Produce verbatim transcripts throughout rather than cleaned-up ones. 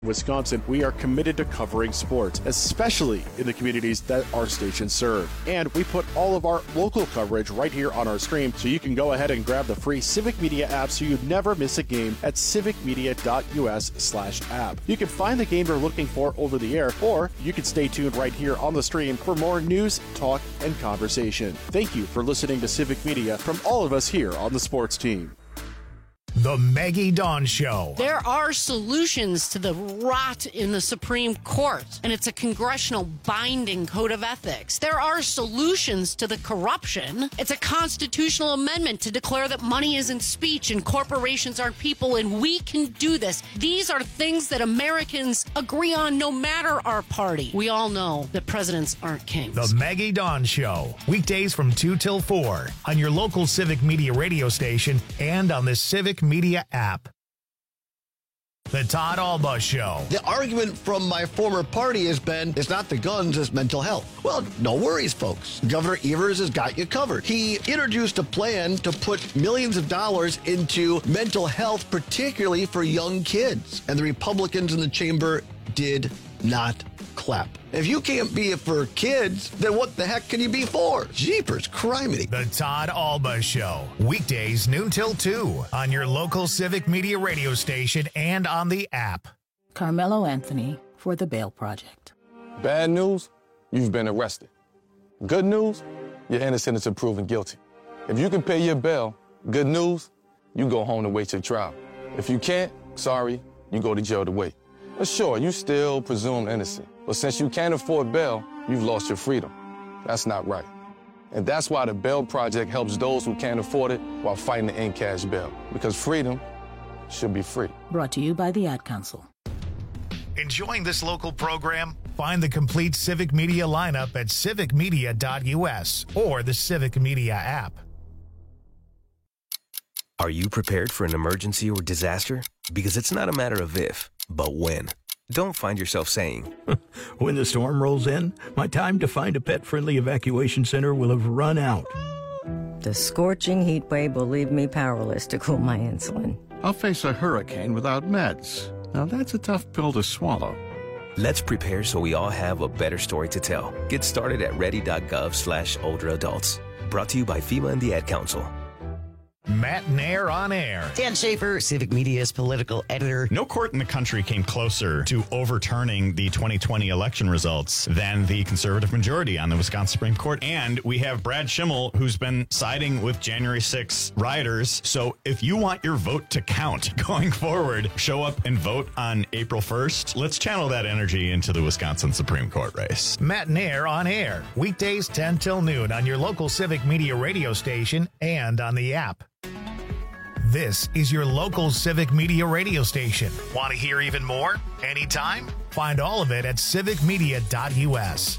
Wisconsin, we are committed to covering sports, especially in the communities that our stations serve. And we put all of our local coverage right here on our stream, so you can go ahead and grab the free Civic Media app so you never miss a game at civicmedia.us slash app. You can find the game you're looking for over the air, or you can stay tuned right here on the stream for more news, talk, and conversation. Thank you for listening to Civic Media from all of us here on the sports team. The Maggie Dawn Show. There are solutions to the rot in the Supreme Court, and it's a congressional binding code of ethics. There are solutions to the corruption. It's a constitutional amendment to declare that money isn't speech and corporations aren't people, and we can do this. These are things that Americans agree on no matter our party. We all know that presidents aren't kings. The Maggie Dawn Show. Weekdays from two till four on your local Civic Media radio station and on the Civic Media app. The Todd Alba Show. The argument from my former party has been, it's not the guns, it's mental health. Well, no worries, folks. Governor Evers has got you covered. He introduced a plan to put millions of dollars into mental health, particularly for young kids. And the Republicans in the chamber did not clap. If you can't be it for kids, then what the heck can you be for? Jeepers criminy. The Todd Alba Show. Weekdays noon till two on your local Civic Media radio station and on the app. Carmelo Anthony for the Bail Project. Bad news, you've been arrested. Good news, you're innocent until proven guilty. If you can pay your bail, good news, you go home to wait your trial. If you can't, sorry, you go to jail to wait. But sure, you still presumed innocent. But since you can't afford bail, you've lost your freedom. That's not right. And that's why the Bail Project helps those who can't afford it while fighting to end cash bail. Because freedom should be free. Brought to you by the Ad Council. Enjoying this local program? Find the complete Civic Media lineup at civic media dot u s or the Civic Media app. Are you prepared for an emergency or disaster? Because it's not a matter of if, but when. Don't find yourself saying, when the storm rolls in, my time to find a pet-friendly evacuation center will have run out. The scorching heat wave will leave me powerless to cool my insulin. I'll face a hurricane without meds. Now that's a tough pill to swallow. Let's prepare so we all have a better story to tell. Get started at ready.gov slash older adults. Brought to you by FEMA and the Ad Council. Matt Nair on air. Dan Schaefer, Civic Media's political editor. No court in the country came closer to overturning the twenty twenty election results than the conservative majority on the Wisconsin Supreme Court. And we have Brad Schimmel, who's been siding with January sixth rioters. So if you want your vote to count going forward, show up and vote on April first. Let's channel that energy into the Wisconsin Supreme Court race. Matt Nair on air. Weekdays ten till noon on your local Civic Media radio station and on the app. This is your local Civic Media radio station. Want to hear even more? Anytime? Find all of it at civic media dot u s.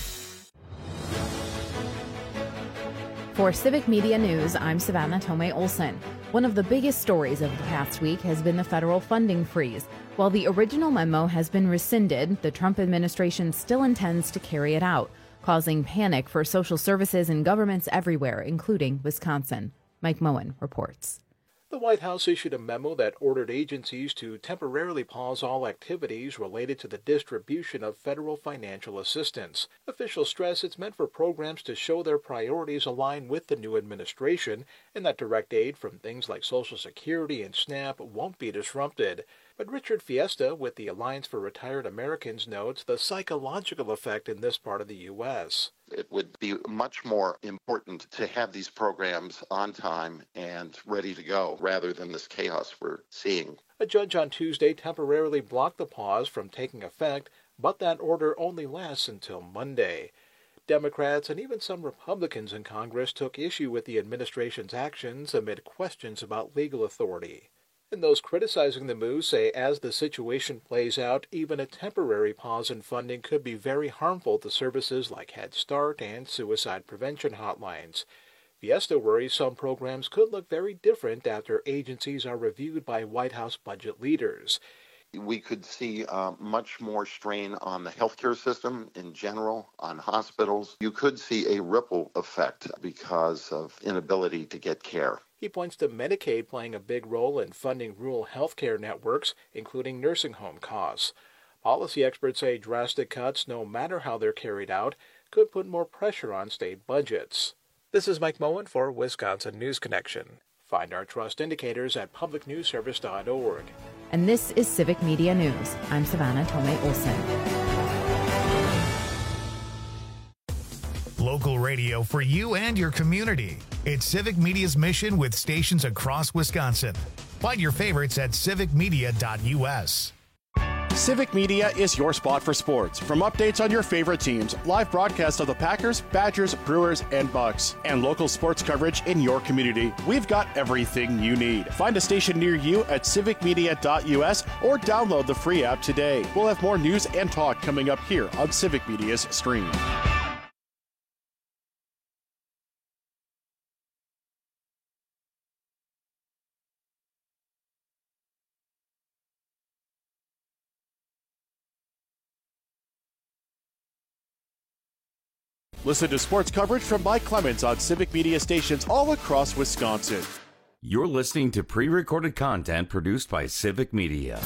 For Civic Media News, I'm Savannah Tomei Olson. One of the biggest stories of the past week has been the federal funding freeze. While the original memo has been rescinded, the Trump administration still intends to carry it out, causing panic for social services and governments everywhere, including Wisconsin. Mike Moen reports. The White House issued a memo that ordered agencies to temporarily pause all activities related to the distribution of federal financial assistance. Officials stress it's meant for programs to show their priorities align with the new administration and that direct aid from things like Social Security and SNAP won't be disrupted. But Richard Fiesta with the Alliance for Retired Americans notes the psychological effect in this part of the U S. It would be much more important to have these programs on time and ready to go rather than this chaos we're seeing. A judge on Tuesday temporarily blocked the pause from taking effect, but that order only lasts until Monday. Democrats and even some Republicans in Congress took issue with the administration's actions amid questions about legal authority. And those criticizing the move say as the situation plays out, even a temporary pause in funding could be very harmful to services like Head Start and suicide prevention hotlines. Fiesta worries some programs could look very different after agencies are reviewed by White House budget leaders. We could see uh, much more strain on the healthcare system in general, on hospitals. You could see a ripple effect because of inability to get care. He points to Medicaid playing a big role in funding rural healthcare networks, including nursing home costs. Policy experts say drastic cuts, no matter how they're carried out, could put more pressure on state budgets. This is Mike Moen for Wisconsin News Connection. Find our trust indicators at public news service dot org. And this is Civic Media News. I'm Savannah Tomei Olson. Local radio for you and your community. It's Civic Media's mission with stations across Wisconsin. Find your favorites at civic media dot u s. Civic Media is your spot for sports. From updates on your favorite teams, live broadcasts of the Packers, Badgers, Brewers, and Bucks, and local sports coverage in your community, we've got everything you need. Find a station near you at civic media dot u s or download the free app today. We'll have more news and talk coming up here on Civic Media's stream. Listen to sports coverage from Mike Clemens on Civic Media stations all across Wisconsin. You're listening to pre-recorded content produced by Civic Media.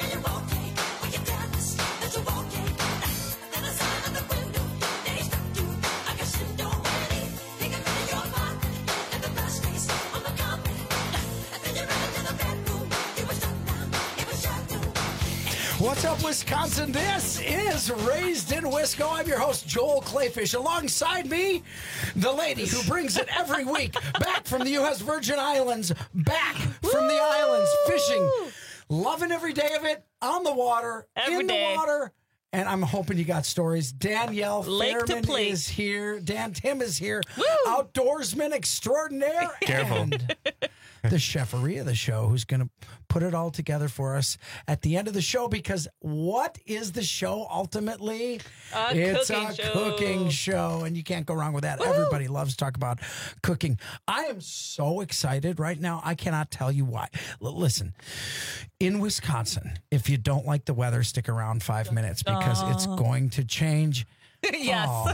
What's up, Wisconsin? This is Raised in Wisco. I'm your host, Joel Clayfish. Alongside me, the lady who brings it every week, back from the U S Virgin Islands, back from the islands, fishing, loving every day of it, on the water, every in day. the water. And I'm hoping you got stories. Danielle Lake to Fairman plate. is here. Dan Tim is here. Woo! Outdoorsman extraordinaire. Careful. And the cheferie of the show who's going to put it all together for us at the end of the show, because what is the show ultimately? A it's cooking a show. cooking show, and you can't go wrong with that. Woo! Everybody loves to talk about cooking. I am so excited right now. I cannot tell you why. L- listen, in Wisconsin, if you don't like the weather, stick around five minutes because it's going to change. Yes. Oh,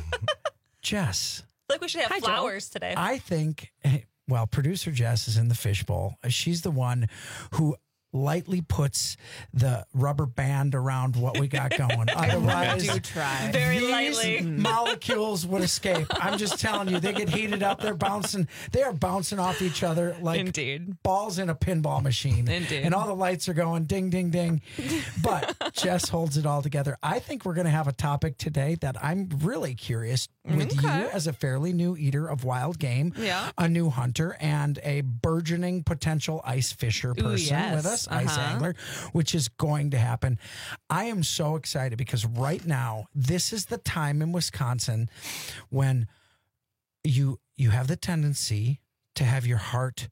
Jess. I feel like we should have Hi, Joe. flowers today. I think, well, producer Jess is in the fishbowl. She's the one who lightly puts the rubber band around what we got going. Otherwise, do try. Very these lightly. molecules would escape. I'm just telling you, they get heated up. They're bouncing. They are bouncing off each other like Indeed. balls in a pinball machine. Indeed. And all the lights are going ding, ding, ding. But Jess holds it all together. I think we're going to have a topic today that I'm really curious with Okay. you as a fairly new eater of wild game, Yeah. a new hunter, and a burgeoning potential ice fisher person yes. with us, ice Uh-huh. angler, which is going to happen. I am so excited because right now, this is the time in Wisconsin when you you have the tendency to have your heart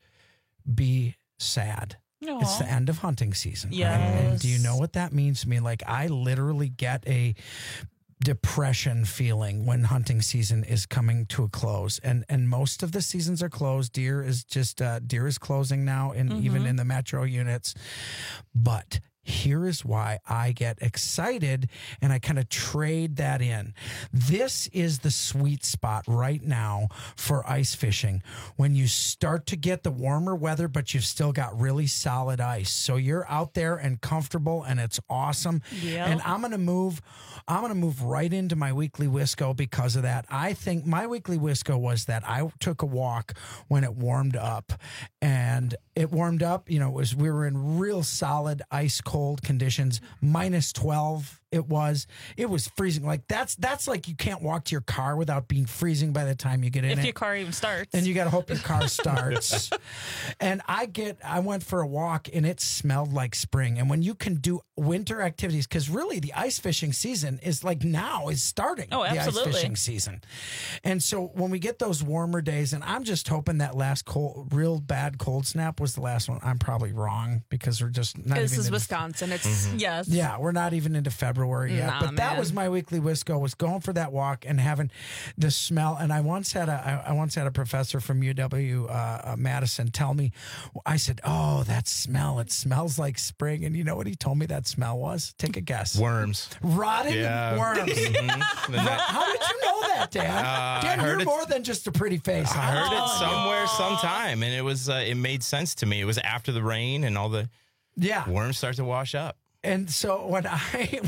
be sad. It's the end of hunting season. Right? And do you know what that means to me? Like, I literally get a depression feeling when hunting season is coming to a close, and and most of the seasons are closed. Deer is just uh, deer is closing now, and Mm-hmm. even in the metro units. But here is why I get excited and I kind of trade that in. This is the sweet spot right now for ice fishing when you start to get the warmer weather, but you've still got really solid ice. So you're out there and comfortable, and it's awesome. Yep. And I'm going to move, I'm going to move right into my weekly Wisco because of that. I think my weekly Wisco was that I took a walk when it warmed up, and it warmed up, you know, it was, we were in real solid ice cold conditions, minus twelve. It was, it was freezing. Like that's, that's like, you can't walk to your car without being freezing by the time you get in If it. your car even starts. And you got to hope your car starts. And I get, I went for a walk and it smelled like spring. And when you can do winter activities, because really the ice fishing season is like now is starting. Oh, absolutely. The ice fishing season. And so when we get those warmer days, and I'm just hoping that last cold, real bad cold snap was the last one. I'm probably wrong because we're just not This even is in- Wisconsin. Wisconsin. It's Mhm. yes. Yeah, we're not even into February yet. Nah, but that man. was my weekly Wisco, was going for that walk and having the smell. And I once had a I I once had a professor from U W uh, uh, Madison tell me, I said, "Oh, that smell! It smells like spring." And you know what he told me that smell was? Take a guess. Worms. Rotting Yeah. worms. Mhm. Ro- How did you know that, Dan? Uh, Dan, I heard you're it- more than just a pretty face. I heard it Oh. somewhere, sometime, and it was uh, it made sense to me. It was after the rain, and all the Yeah. worms start to wash up. And so when I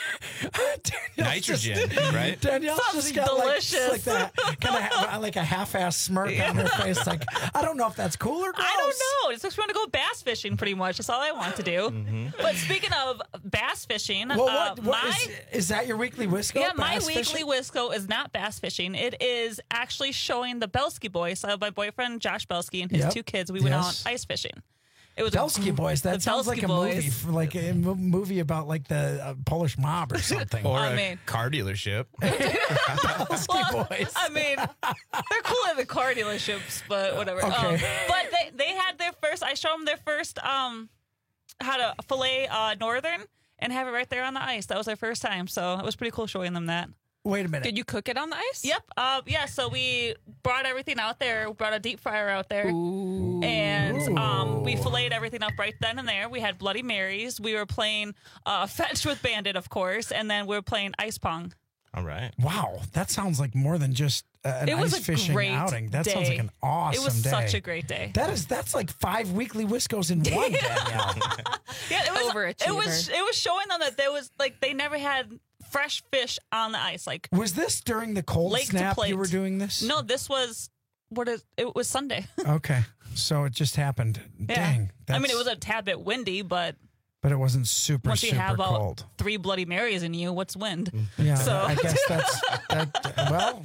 Nitrogen, just, right? Danielle's Sounds just got delicious. like, like that kind of like a half-ass smirk on her face. Like, I don't know if that's cool or gross. I don't know. It's just want to go bass fishing, pretty much. That's all I want to do. Mm-hmm. But speaking of bass fishing, Well, uh, what, what my is, is that your weekly Wisco? yeah, my bass weekly fishing? Wisco is not bass fishing. It is actually showing the Belsky boys. So my boyfriend Josh Belsky and his Yep. two kids. We went Yes. out ice fishing. It was Belsky a, Boys. That the sounds Belsky like a boys. movie, for like a mo- movie about like the uh, Polish mob or something. Or I a mean- car dealership. Belsky Boys. I mean, they're cool at the car dealerships, but whatever. Okay. Um, but they, they had their first, I showed them their first, um, how to fillet uh, Northern and have it right there on the ice. That was their first time. So it was pretty cool showing them that. Wait a minute. Did you cook it on the ice? Yep. Uh, yeah. So we brought everything out there. We brought a deep fryer out there, and um, we filleted everything up right then and there. We had Bloody Marys. We were playing uh, fetch with Bandit, of course, and then we were playing ice pong. All right. Wow, that sounds like more than just uh, an It was ice a fishing great outing. That sounds day. like an awesome It was day. such a great day. That is that's like five weekly Wiscos in one, Danielle. Yeah, it was. Overachiever. It was. It was showing them that there was like they never had fresh fish on the ice. Like Was this during the cold lake to snap plate. you were doing this? No, this was what is. It was Sunday. Okay, so it just happened. Yeah. Dang. I mean, that's- it was a tad bit windy, but But it wasn't super, once you super have about cold. three Bloody Marys in you, what's wind? Yeah, So I guess that's that. Well,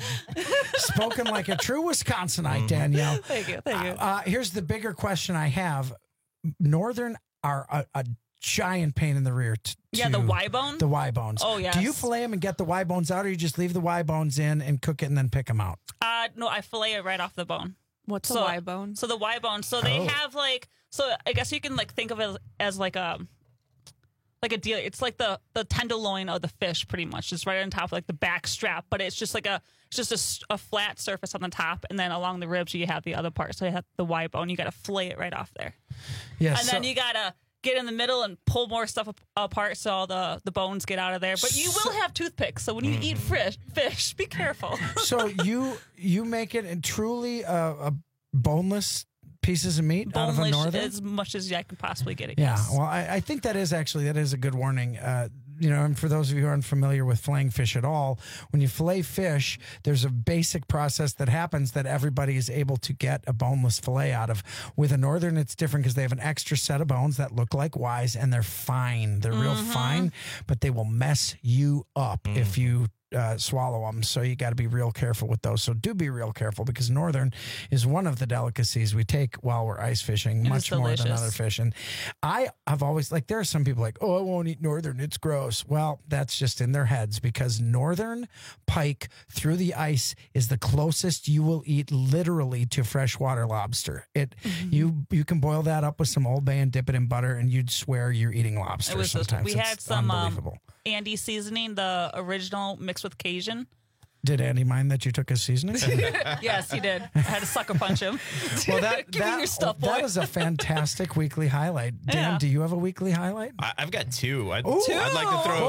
spoken like a true Wisconsinite, Danielle. Thank you. Thank you. Uh, here's the bigger question I have: Northern are a, a giant pain in the rear. T- Yeah, the to- Y bone? The Y bones. Oh, yes. Do you fillet them and get the Y bones out, or you just leave the Y bones in and cook it and then pick them out? Uh, no, I fillet it right off the bone. What's so, a Y bone? So the Y bone. So they Oh. have like. So I guess you can like think of it as, as like a. Like a deal, it's like the the tenderloin of the fish, pretty much. It's right on top of like the back strap, but it's just like a it's just a s- a, flat surface on the top, and then along the ribs you have the other part. So you have the Y bone. You got to fillet it right off there, Yes. and then you gotta get in the middle and pull more stuff ap- apart so all the the bones get out of there. But you will have toothpicks, so when you eat fish, fish, be careful. so you you make it in truly a, a boneless pieces of meat out of a Boneless Northern. as much as I can possibly get it. Yeah, yes. well, I, I think that is actually that is a good warning. Uh, you know, and for those of you who aren't familiar with filleting fish at all, when you fillet fish, there's a basic process that happens that everybody is able to get a boneless fillet out of. With a Northern, it's different because they have an extra set of bones that look like Y's, and they're fine. They're real Mm-hmm. fine, but they will mess you up if you uh, swallow them. So you got to be real careful with those. So do be real careful, because Northern is one of the delicacies we take while we're ice fishing, It is much more than delicious. other fish. And I have always, like, there are some people like, oh, I won't eat Northern, it's gross. Well, that's just in their heads, because Northern pike through the ice is the closest you will eat literally to freshwater lobster. It Mm-hmm. you you can boil that up with some Old Bay and dip it in butter, and you'd swear you're eating lobster. It was so- sometimes we It's had some um, unbelievable. Andy seasoning, the original mixed with Cajun. Did Andy mind that you took his seasoning? Yes, he did. I had to sucker punch him. Well, that Give me that, your stuff, boy. that is a fantastic weekly highlight. Dan, Yeah. do you have a weekly highlight? I, I've got two. I'd, Ooh. I'd like to throw.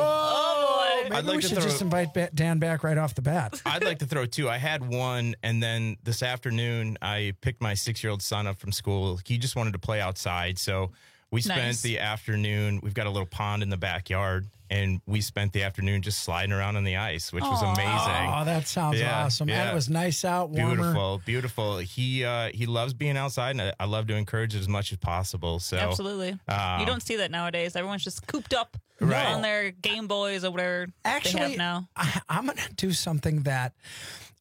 Oh boy! Maybe I'd like we to should throw- just invite ba- Dan back right off the bat. I'd like to throw two. I had one, and then this afternoon I picked my six-year-old son up from school. He just wanted to play outside, so we spent Nice. the afternoon. We've got a little pond in the backyard, and we spent the afternoon just sliding around on the ice, which was Aw. amazing. Oh, that sounds Yeah, awesome. And yeah. it was nice out, warmer. Beautiful, beautiful. He uh, he loves being outside, and I, I love to encourage it as much as possible. So Absolutely. um, you don't see that nowadays. Everyone's just cooped up Right. on their Game Boys or whatever they Actually, have now. I, I'm going to do something that I,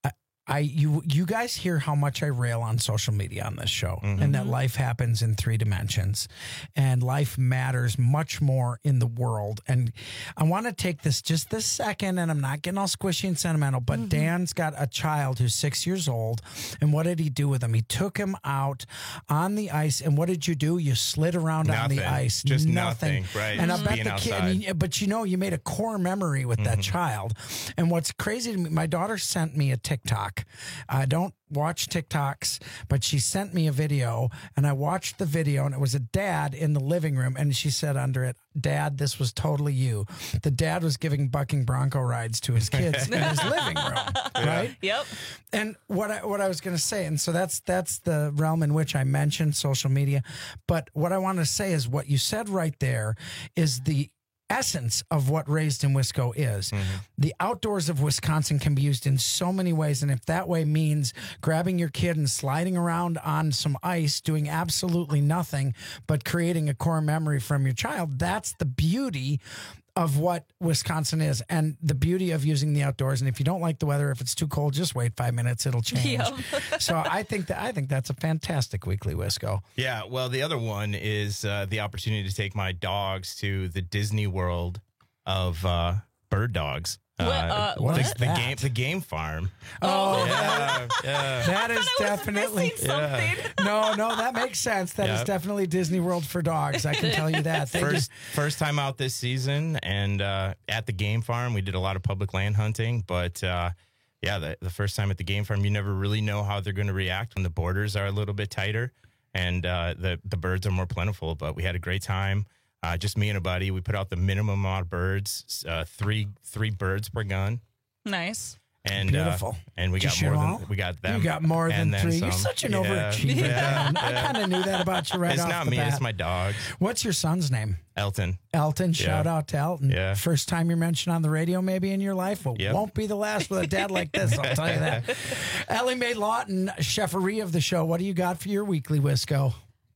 I you you guys hear how much I rail on social media on this show, Mm-hmm. and that life happens in three dimensions, and life matters much more in the world. And I want to take this just this second, and I'm not getting all squishy and sentimental, but Mm-hmm. Dan's got a child who's six years old, and what did he do with him? He took him out on the ice, and what did you do? You slid around on the Nothing. ice, Just nothing, right, And just I bet being the outside. kid, and you- but you know, you made a core memory with that child. And what's crazy to me, my daughter sent me a TikTok. I don't watch TikToks, but she sent me a video, and I watched the video, and it was a dad in the living room, and she said under it, "Dad, this was totally you." The dad was giving bucking bronco rides to his kids in his living room, right? Yep. And what I, what I was going to say, and so that's that's the realm in which I mentioned social media. But what I want to say is what you said right there is the essence of what Raised in Wisco is. The outdoors of Wisconsin can be used in so many ways, and if that way means grabbing your kid and sliding around on some ice, doing absolutely nothing but creating a core memory from your child, that's the beauty of what Wisconsin is, and the beauty of using the outdoors. And if you don't like the weather, if it's too cold, just wait five minutes; it'll change. Yep. So I think that I think that's a fantastic weekly Wisco. Yeah, well, the other one is uh, the opportunity to take my dogs to the Disney World of uh, bird dogs. What, uh, the, what? the that? game, the game farm. Oh, Yeah, yeah. that is definitely Yeah. no, no. That makes sense. That is Yep. definitely Disney World for dogs. I can tell you that. They First, just- first time out this season, and uh, at the game farm, we did a lot of public land hunting. But uh, yeah, the, the first time at the game farm, you never really know how they're going to react when the borders are a little bit tighter and uh, the the birds are more plentiful. But we had a great time. Uh, just me and a buddy. We put out the minimum amount of birds, uh, three three birds per gun. Nice. And Beautiful. Uh, and we Did you got shoot more them than all? we got them. You got more than and then three. You're some. such an Yeah, overachiever, yeah, Dan. I yeah. kind of knew that about you right It's off not the me. bat. It's my dogs. What's your son's name? Elton. Elton. Shout Yeah. out to Elton. Yeah. First time you're mentioned on the radio maybe in your life. Well, Yep. won't be the last with a dad like this, I'll tell you that. Ellie Mae Lawton, cheferie of the show. What do you got for your weekly Wisco?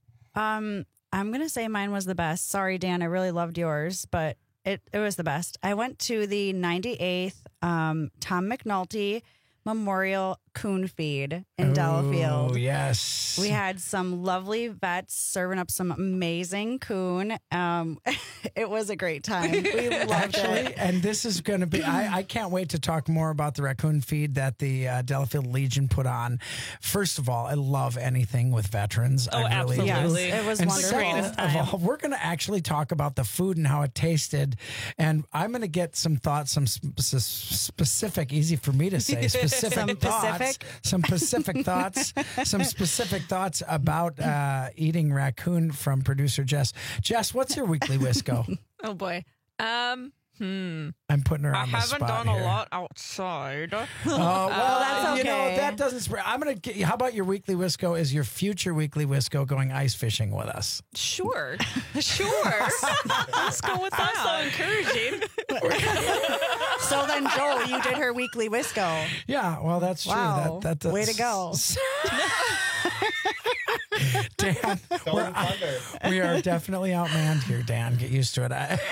Um, I'm gonna say mine was the best. Sorry, Dan, I really loved yours, but it, it was the best. I went to the ninety-eighth um, Tom McNulty Memorial Coon Feed in Delafield. Oh, yes. We had some lovely vets serving up some amazing coon. Um, it was a great time. We loved Actually, it. and this is going to be, I, I can't wait to talk more about the raccoon feed that the uh, Delafield Legion put on. First of all, I love anything with veterans. Oh, I really do. absolutely. Yes, it was And wonderful. second of all, we're going to actually talk about the food and how it tasted. And I'm going to get some thoughts, some sp- s- specific, easy for me to say, specific Some thoughts. Pacific? Some Pacific thoughts. Some specific thoughts about uh, eating raccoon from producer Jess. Jess, what's your weekly Wisco? Oh boy. Um. Hmm. I'm putting her I on the haven't spot done here. a lot outside. Oh, well, that's you know, okay. that doesn't spread. I'm going to get you. How about your weekly Wisco? Is your future weekly Wisco going ice fishing with us? Sure. Sure. Let's go with that. So encouraging. So then, Joel, you did her weekly Wisco. Yeah, well, that's true. Wow. That, that, Way to go. Dan, we're, we are definitely outmanned here, Dan. Get used to it. I,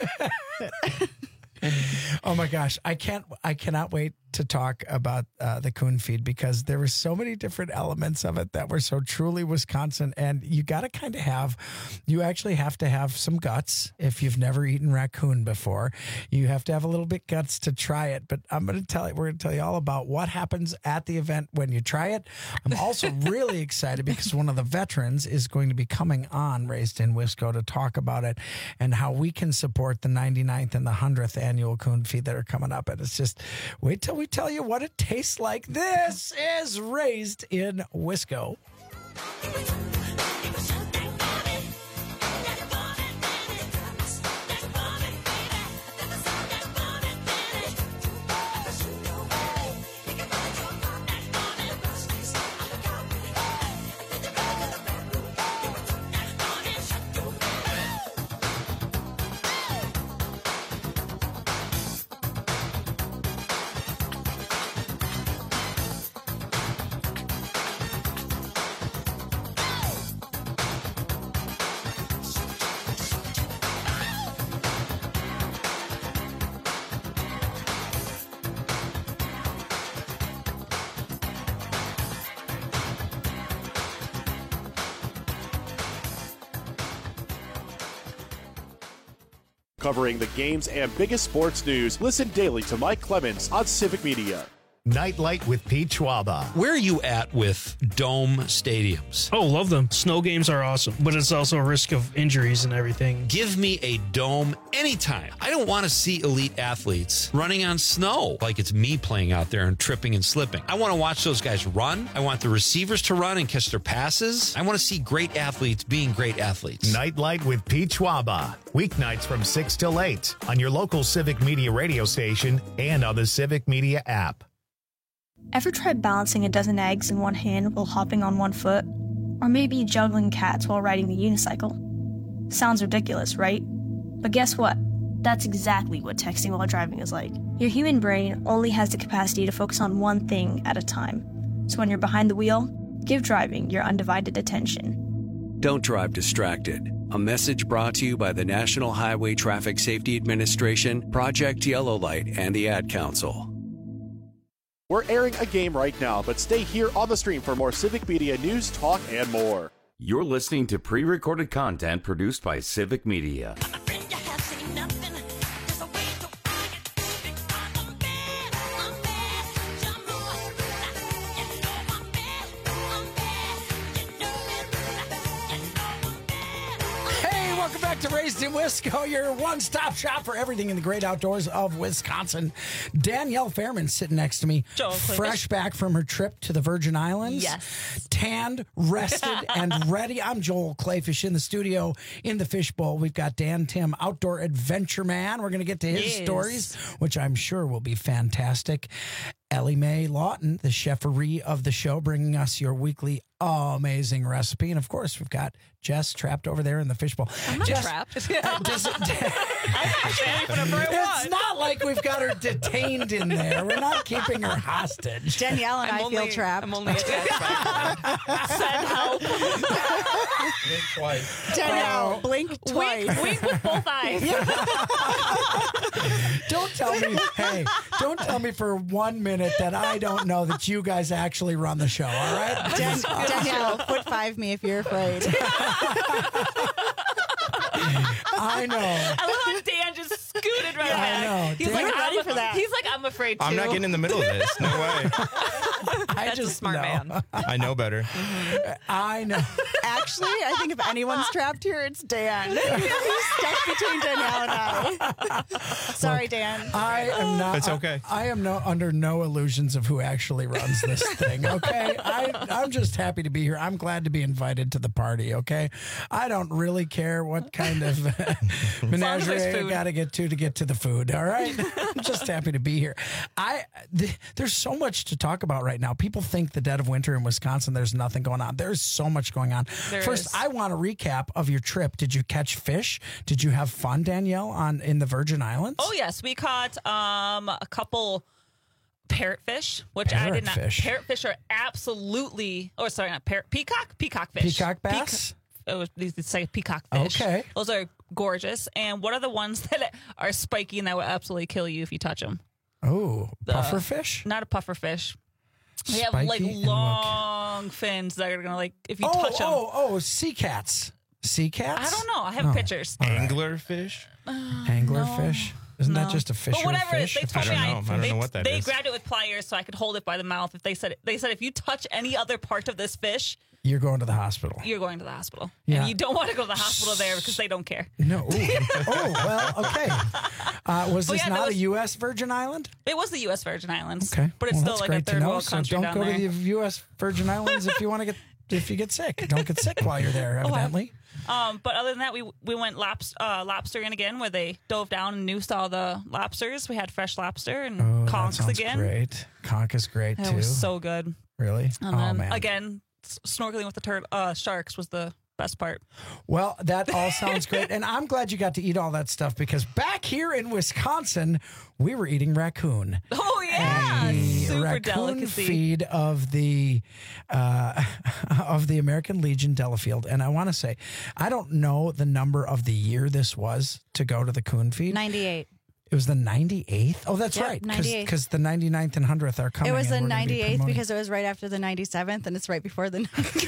oh my gosh, I can't. I cannot wait to talk about uh, the coon feed because there were so many different elements of it that were so truly Wisconsin, and you got to kind of have. You actually have to have some guts if you've never eaten raccoon before. You have to have a little bit guts to try it. But I'm going to tell you, we're going to tell you all about what happens at the event when you try it. I'm also really excited because one of the veterans is going to be coming on Raised in Wisco to talk about it and how we can support the ninety-ninth and the one hundredth annual coon feed that are coming up. And it's just wait till we tell you what it tastes like. This is Raised in Wisco. Covering the games and biggest sports news, listen daily to Mike Clemens on Civic Media. Nightlight with Pete Schwaba. Where are you at with dome stadiums? Oh, love them. Snow games are awesome, but it's also a risk of injuries and everything. Give me a dome anytime. I don't want to see elite athletes running on snow like it's me playing out there and tripping and slipping. I want to watch those guys run. I want the receivers to run and catch their passes. I want to see great athletes being great athletes. Nightlight with Pete Schwaba. Weeknights from six till eight on your local Civic Media radio station and on the Civic Media app. Ever tried balancing a dozen eggs in one hand while hopping on one foot? Or maybe juggling cats while riding the unicycle? Sounds ridiculous, right? But guess what? That's exactly what texting while driving is like. Your human brain only has the capacity to focus on one thing at a time. So when you're behind the wheel, give driving your undivided attention. Don't drive distracted. A message brought to you by the National Highway Traffic Safety Administration, Project Yellow Light, and the Ad Council. We're airing a game right now, but stay here on the stream for more Civic Media news, talk, and more. You're listening to pre-recorded content produced by Civic Media. To Raised in Wisco, your one-stop shop for everything in the great outdoors of Wisconsin. Danielle Fairman sitting next to me, Joel fresh back from her trip to the Virgin Islands. Yes. Tanned, rested, and ready. I'm Joel Clayfish in the studio in the fishbowl. We've got Dan Tim, outdoor adventure man. We're going to get to his Yes. stories, which I'm sure will be fantastic. Ellie Mae Lawton, the cheferie of the show, bringing us your weekly amazing recipe. And of course, we've got Jess trapped over there in the fishbowl. I'm not Jess, trapped. uh, does it- I'm actually whenever I it's want. not like we've got her detained in there. We're not keeping her hostage. Danielle and I'm I only, feel trapped. I'm only attached by Send help. Twice. Danielle, blink twice. Wink, wink with both eyes. Don't tell me, hey, don't tell me for one minute that I don't know that you guys actually run the show, all right? Dan- Danielle, foot five me if you're afraid. I know. I love how Dan just scooted right Yeah, I back. know. He's Dan- like, You're I'm, ready for that. He's like, I'm afraid too. I'm not getting in the middle of this. No way. I That's just a smart know. man. I know better. I know. Actually, I think if anyone's trapped here, it's Dan. He's stuck between Danielle and I. Sorry, Dan. I am not. It's okay. I, I am no under no illusions of who actually runs this thing. Okay, I I'm just happy to be here. I'm glad to be invited to the party. Okay, I don't really care what kind of menagerie there's I food. got to get to to get to the food. All right, I'm just happy to be here. I th- there's so much to talk about right now. People think the dead of winter in Wisconsin, there's nothing going on. There's so much going on. There First, is. I want a recap of your trip. Did you catch fish? Did you have fun, Danielle, on in the Virgin Islands? Oh yes, we caught um a couple parrotfish, which I did not. Parrotfish. Parrotfish are absolutely, or sorry, not parrot, peacock, peacock fish. Peacock bass? Peac- oh, these these say peacock fish. Okay. Those are gorgeous. And what are the ones that are spiky and that will absolutely kill you if you touch them? Oh, The- puffer fish? Not a puffer fish. They have Spiky like and what- long fins that are gonna like if you oh, touch them. oh, oh, sea cats. Sea cats? I don't know. I have No. pictures. Anglerfish? Anglerfish? Isn't that No. just a fish But or a whatever it is, fish? they told I me don't I, know. I don't they, know what that they is. grabbed it with pliers so I could hold it by the mouth. If they said they said if you touch any other part of this fish, You're going to the hospital. you're going to the hospital. Yeah. And you don't want to go to the hospital there because they don't care. No. Ooh. Oh, well, okay. Uh, was But this yeah, not that a was- U S Virgin Island? It was the U S Virgin Islands. Okay. But it's Well, still that's like a great to third know. world So country don't down go there. to the U S Virgin Islands if you want to get if you get sick. Don't get sick while you're there, Oh, evidently. Um, but other than that, we we went lobster, uh, lobstering again, where they dove down and noosed all the lobsters. We had fresh lobster and Oh, that conchs sounds again. great. Conch is great, It too. was so good. Really? And oh, then man. again, s- snorkeling with the tur- uh, sharks was the best part. Well, that all sounds great. And I'm glad you got to eat all that stuff because back here in Wisconsin, we were eating raccoon. Oh, yeah. The Super raccoon delicacy. feed of the uh, of the American Legion Delafield. And I want to say, I don't know the number of the year this was to go to the coon feed. ninety-eight. It was the ninety-eighth. Oh, that's Yep, right. ninety-eighth. Because the ninety-ninth and hundredth are coming. It was and the we're gonna be ninety-eighth promoting. because it was right after the ninety-seventh, and it's right before the.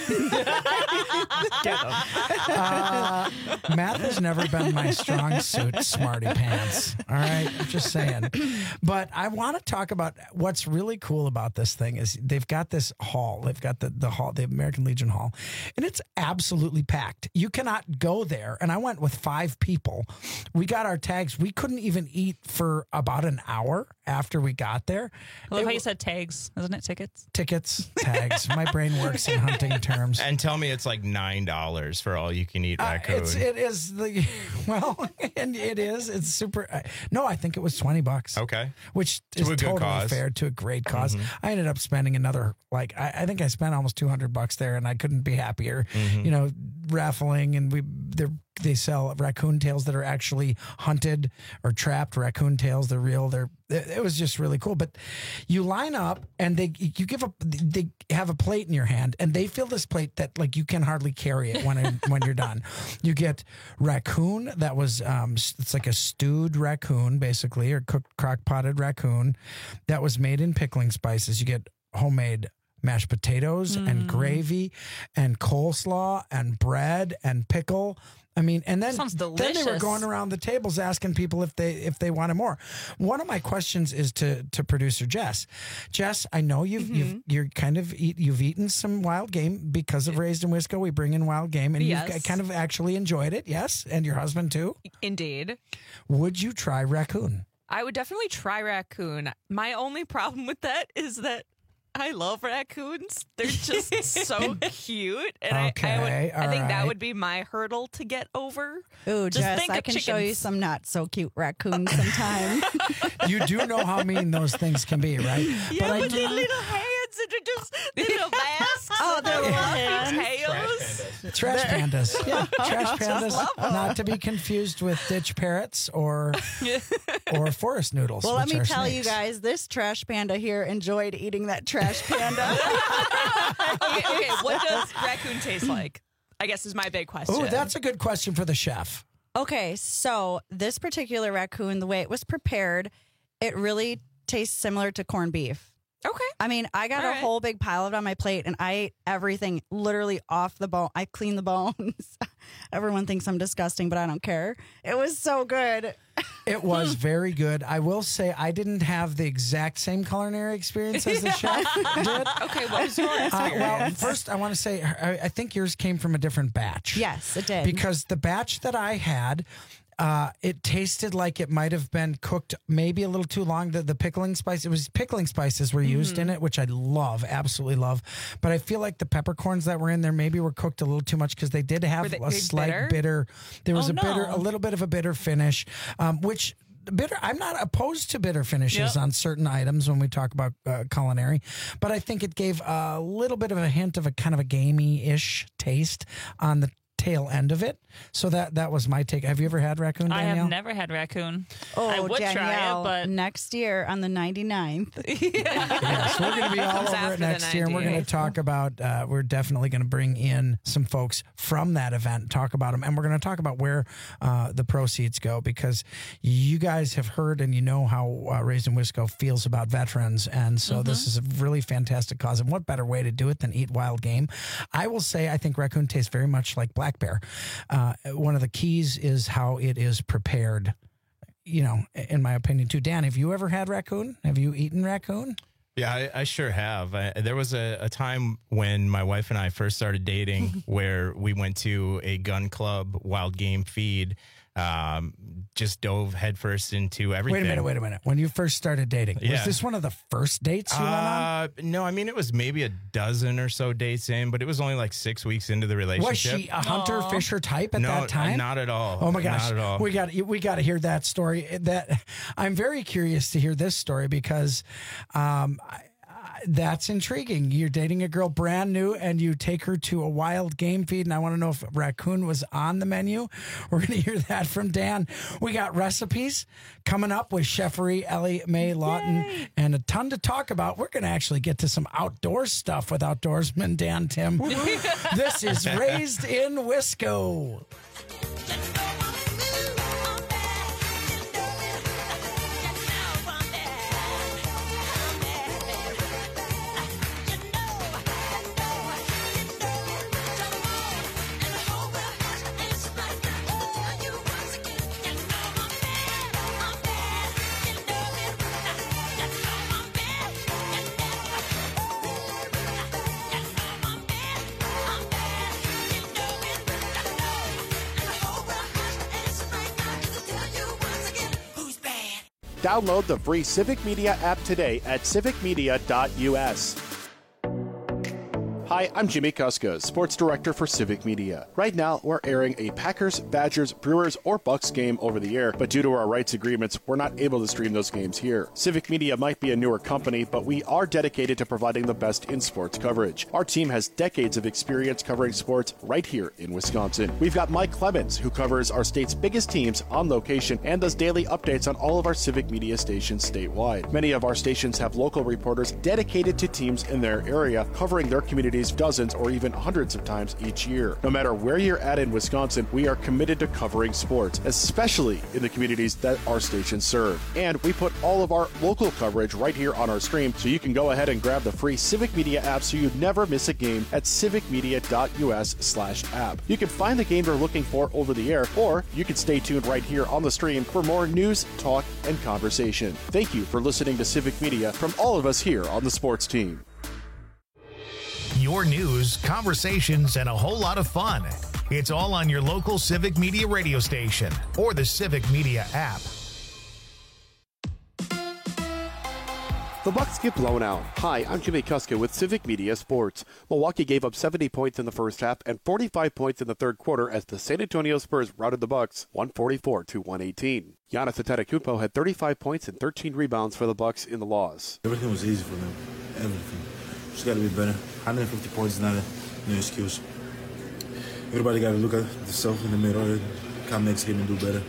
Uh, math has never been my strong suit, smarty pants. All right, I'm just saying. But I want to talk about what's really cool about this thing is they've got this hall. They've got the the hall, the American Legion Hall, and it's absolutely packed. You cannot go there. And I went with five people. We got our tags. We couldn't even eat for about an hour after we got there. I love It how you said tags, isn't it? Tickets. Tickets, tags. My brain works in hunting terms. And tell me it's like nine dollars for all you can eat Uh, raccoon. it's it is the well, and it is. It's super. Uh, no, I think it was twenty bucks. Okay, which To is a good totally cause. fair to a great because Mhm. I ended up spending another like I, I think I spent almost two hundred bucks there, and I couldn't be happier. Mhm. You know, raffling, and we they they sell raccoon tails that are actually hunted or trapped raccoon tails. They're real. They're it, it was just really cool. But you line up, and they you give a they have a plate in your hand, and they fill this plate that like you can hardly carry it when it, when you're done. You get raccoon that was um it's like a stewed raccoon basically, or cooked crock potted raccoon that was made in pickling spices. You get homemade mashed potatoes Mm. and gravy and coleslaw and bread and pickle. I mean, and then Sounds then they were delicious. going around the tables asking people if they if they wanted more. One of my questions is to to producer Jess. Jess, I know you've Mm-hmm. you've you're kind of eat, you've eaten some wild game because of Raised in Wisco. We bring in wild game, and Yes. you've kind of actually enjoyed it. Yes, and your husband too. Indeed. Would you try raccoon? I would definitely try raccoon. My only problem with that is that I love raccoons. They're just so cute, and I, I, Okay, would, I all think that right. would be my hurdle to get over. Ooh, Just Jess, think I of can show you chickens. some not so cute raccoons sometime. You do know how mean those things can be, right? Yeah, I but do- their little hands and they're just little masks. Oh, their little fluffy hands. tails. Trash pandas. Yeah, trash Just pandas. love 'em. Not to be confused with ditch parrots or or forest noodles. Well, let which me are tell you snakes. guys, this trash panda here enjoyed eating that trash panda. okay, okay, what does raccoon taste like? I guess is my big question. Oh, that's a good question for the chef. Okay, so this particular raccoon, the way it was prepared, it really tastes similar to corned beef. Okay. I mean, I got All a right. whole big pile of it on my plate, and I ate everything literally off the bone. I cleaned the bones. Everyone thinks I'm disgusting, but I don't care. It was so good. It was very good. I will say I didn't have the exact same culinary experience as the chef did. Okay, what was your Uh, experience? well, first, I want to say I, I think yours came from a different batch. Yes, it did. Because the batch that I had, uh, it tasted like it might have been cooked maybe a little too long. The, the pickling spice, it was pickling spices were used in it, which I love, absolutely love. But I feel like the peppercorns that were in there maybe were cooked a little too much because they did have Were they- a were slight bitter? bitter. There was Oh, a bitter, no. a little bit of a bitter finish, um, which. Bitter. I'm not opposed to bitter finishes Yep. on certain items when we talk about uh, culinary, but I think it gave a little bit of a hint of a kind of a gamey-ish taste on the tail end of it. So that that was my take. Have you ever had raccoon, I Danielle? have never had raccoon. Oh, I would Danielle, try it, but next year on the ninety-ninth. Yes, we're going to be all Comes over after it the next year, and we're going to ninety-eighth. talk about. Uh, we're definitely going to bring in some folks from that event, talk about them, and we're going to talk about where uh, the proceeds go because you guys have heard and you know how uh, Raised in Wisco feels about veterans, and so this is a really fantastic cause. And what better way to do it than eat wild game? I will say, I think raccoon tastes very much like black bear. Uh, one of the keys is how it is prepared. You know, in my opinion, too. Dan, have you ever had raccoon? Have you eaten raccoon? Yeah, I, I sure have. I, there was a, a time when my wife and I first started dating where we went to a gun club wild game feed, um, just dove headfirst into everything. Wait a minute, wait a minute. When you first started dating, was Yeah. this one of the first dates you went on? Uh, no, I mean, it was maybe a dozen or so dates in, but it was only like six weeks into the relationship. Was she a hunter Aw. fisher type at no, that time? not at all. Oh my gosh, Not at all. we got we got to hear that story. That I'm very curious to hear this story because um, I, I, that's intriguing. You're dating a girl brand new, and you take her to a wild game feed, and I want to know if raccoon was on the menu. We're going to hear that from Dan. We got recipes coming up with Chefery Ellie Mae Lawton, Yay. and a ton to talk about. We're going to actually get to some outdoor stuff with outdoorsman Dan Tim. This is Raised in Wisco. Download the free Civic Media app today at civic media dot u s. Hi, I'm Jimmy Kuska, Sports Director for Civic Media. Right now, we're airing a Packers, Badgers, Brewers, or Bucks game over the air, but due to our rights agreements, we're not able to stream those games here. Civic Media might be a newer company, but we are dedicated to providing the best in sports coverage. Our team has decades of experience covering sports right here in Wisconsin. We've got Mike Clemens, who covers our state's biggest teams on location and does daily updates on all of our Civic Media stations statewide. Many of our stations have local reporters dedicated to teams in their area, covering their communities dozens or even hundreds of times each year. No matter where you're at in Wisconsin, we are committed to covering sports, especially in the communities that our stations serve. And we put all of our local coverage right here on our stream, so you can go ahead and grab the free Civic Media app so you never miss a game at civic media dot u s slash app. You can find the game you're looking for over the air, or you can stay tuned right here on the stream for more news, talk, and conversation. Thank you for listening to Civic Media from all of us here on the sports team. Your news, conversations, and a whole lot of fun. It's all on your local Civic Media radio station or the Civic Media app. The Bucks get blown out. Hi, I'm Jimmy Kuska with Civic Media Sports. Milwaukee gave up seventy points in the first half and forty-five points in the third quarter as the San Antonio Spurs routed the Bucks one forty-four to one eighteen. Giannis Antetokounmpo had thirty-five points and thirteen rebounds for the Bucks in the loss. Everything was easy for them. Everything. Just got to be better. one hundred fifty points is not a no excuse. Everybody got to look at themselves in the mirror and come next game and do better.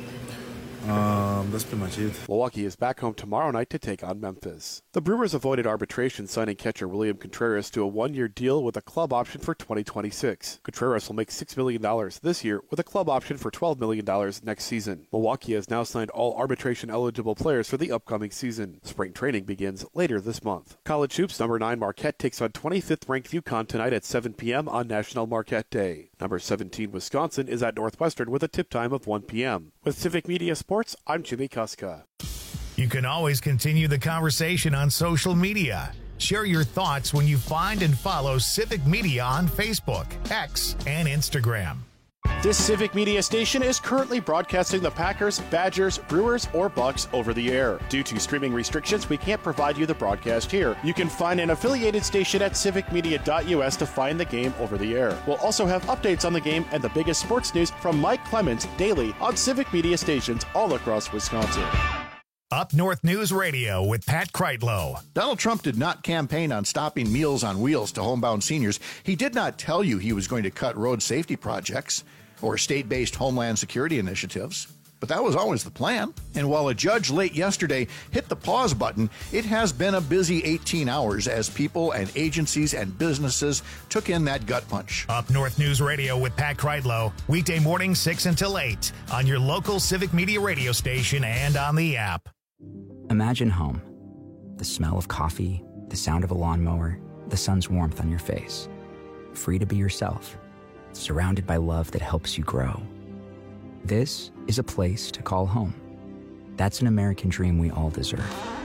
Um, that's pretty much it. Milwaukee is back home tomorrow night to take on Memphis. The Brewers avoided arbitration, signing catcher William Contreras to a one-year deal with a club option for twenty twenty-six. Contreras will make six million dollars this year with a club option for twelve million dollars next season. Milwaukee has now signed all arbitration-eligible players for the upcoming season. Spring training begins later this month. College Hoops number nine Marquette takes on twenty-fifth ranked UConn tonight at seven p.m. on National Marquette Day. Number seventeen Wisconsin is at Northwestern with a tip time of one p.m. With Civic Media Sports, I'm Jimmy Kuska. You can always continue the conversation on social media. Share your thoughts when you find and follow Civic Media on Facebook, X, and Instagram. This Civic Media station is currently broadcasting the Packers, Badgers, Brewers, or Bucks over the air. Due to streaming restrictions, we can't provide you the broadcast here. You can find an affiliated station at civic media dot u s to find the game over the air. We'll also have updates on the game and the biggest sports news from Mike Clemens daily on Civic Media stations all across Wisconsin. Up North News Radio with Pat Kreitlow. Donald Trump did not campaign on stopping Meals on Wheels to homebound seniors. He did not tell you he was going to cut road safety projects or state-based homeland security initiatives. But that was always the plan. And while a judge late yesterday hit the pause button, it has been a busy eighteen hours as people and agencies and businesses took in that gut punch. Up North News Radio with Pat Kreitlow, weekday morning six until eight on your local Civic Media radio station and on the app. Imagine home. The smell of coffee, the sound of a lawnmower, the sun's warmth on your face. Free to be yourself. Surrounded by love that helps you grow. This is a place to call home. That's an American dream we all deserve.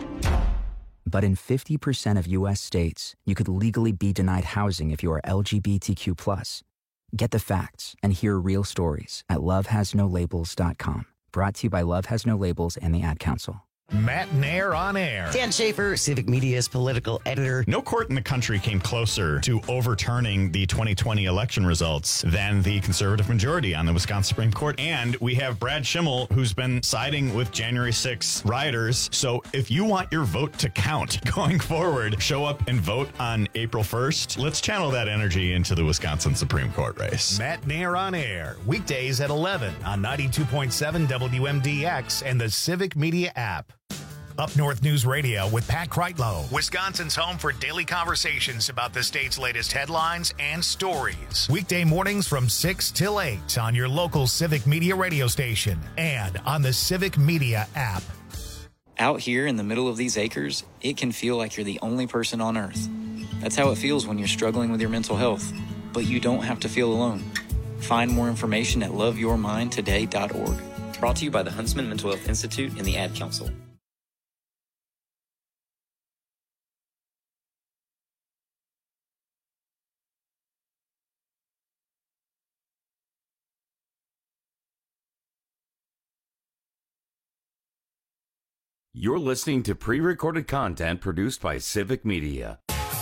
But in fifty percent of U S states, you could legally be denied housing if you are L G B T Q plus. Get the facts and hear real stories at love has no labels dot com. Brought to you by Love Has No Labels and the Ad Council. Matt Nair on air. Dan Schaefer, Civic Media's political editor. No court in the country came closer to overturning the twenty twenty election results than the conservative majority on the Wisconsin Supreme Court. And we have Brad Schimmel, who's been siding with January sixth rioters. So if you want your vote to count going forward, show up and vote on April first. Let's channel that energy into the Wisconsin Supreme Court race. Matt Nair on air, weekdays at eleven on ninety-two point seven W M D X and the Civic Media app. Up North News Radio with Pat Kreitlow, Wisconsin's home for daily conversations about the state's latest headlines and stories. Weekday mornings from six till eight on your local Civic Media radio station and on the Civic Media app. Out here in the middle of these acres, it can feel like you're the only person on earth. That's how it feels when you're struggling with your mental health. But you don't have to feel alone. Find more information at love your mind today dot org. Brought to you by the Huntsman Mental Health Institute and the Ad Council. You're listening to pre-recorded content produced by Civic Media.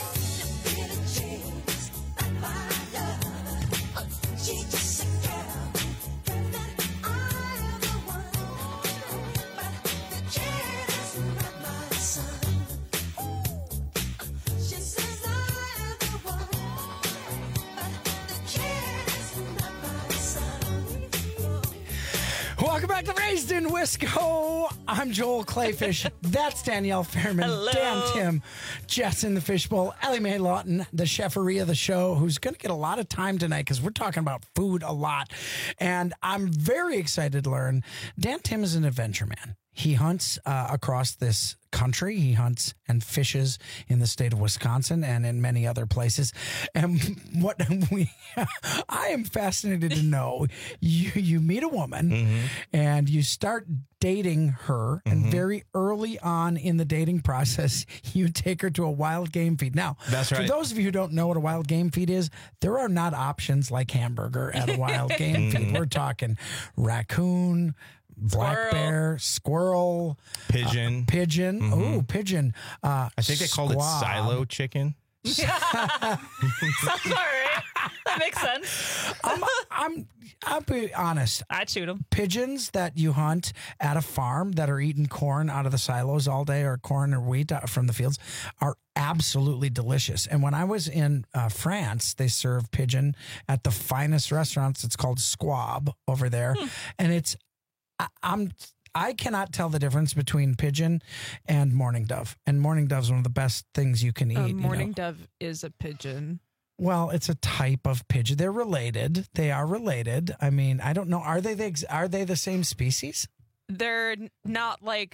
Welcome back to Raised in Wisco. I'm Joel Clayfish. That's Danielle Fairman. Hello. Dan Tim, Jess in the Fishbowl, Ellie Mae Lawton, the cheferie of the show, who's going to get a lot of time tonight because we're talking about food a lot. And I'm very excited to learn Dan Tim is an adventure man. He hunts uh, across this country. He hunts and fishes in the state of Wisconsin and in many other places. And what we, I am fascinated to know, you you meet a woman Mm-hmm. and you start dating her, and very early on in the dating process, you take her to a wild game feed. Now, That's right. for those of you who don't know what a wild game feed is, there are not options like hamburger at a wild game feed. We're talking raccoon, black Squirrel. bear, squirrel, Pigeon. uh, pigeon. Mhm. Oh, pigeon. Uh, I think they called it squab. silo chicken. Sounds all right. That makes sense. I'm, I'm, I'll be honest. I'd shoot them. Pigeons that you hunt at a farm that are eating corn out of the silos all day, or corn or wheat out from the fields, are absolutely delicious. And when I was in uh, France, they serve pigeon at the finest restaurants. It's called Squab over there, and it's I, I'm. I cannot tell the difference between pigeon and mourning dove. And mourning dove is one of the best things you can eat. A you know. mourning dove is a pigeon. Well, it's a type of pigeon. They're related. They are related. I mean, I don't know. Are they the ex- are they the same species? They're n- not like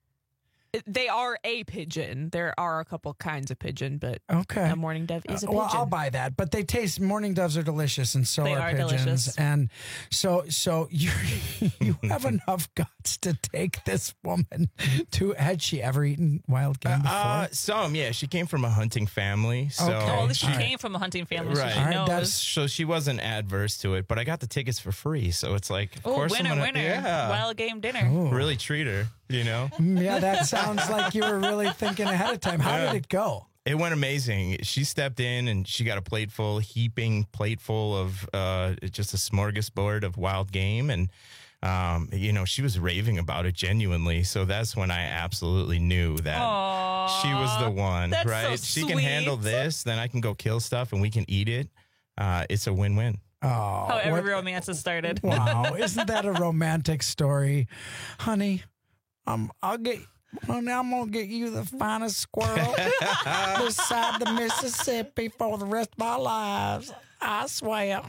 they are a pigeon. There are a couple kinds of pigeon, but Okay. a mourning dove is a Uh, pigeon. well, I'll buy that. But they taste. Mourning doves are delicious, and so They are, are pigeons. delicious. And so, so you you have enough guts to take this woman to. Had she ever eaten wild game before? Uh, some, yeah. She came from a hunting family, so Okay. Oh, at least she All right. came from a hunting family, Right. so she All right, knows. that's- so she wasn't adverse to it. But I got the tickets for free, so it's like, of Oh, course, winner, I'm gonna, winner. yeah, Wild game dinner. Ooh. really treat her. You know, Mm, yeah, that sounds like you were really thinking ahead of time. How Yeah. did it go? it went amazing. She stepped in and she got a plate full, heaping plate full of uh, just a smorgasbord of wild game, and um, you know, she was raving about it genuinely. So that's when I absolutely knew that Aw, she was the one. that's so Right? She can handle sweet. this, then I can go kill stuff and we can eat it. Uh, it's a win-win. Oh, How every what- romance has started. Wow, isn't that a romantic story, honey? Um, I'll get. Honey, I'm gonna get you the finest squirrel beside the Mississippi for the rest of our lives. I swear.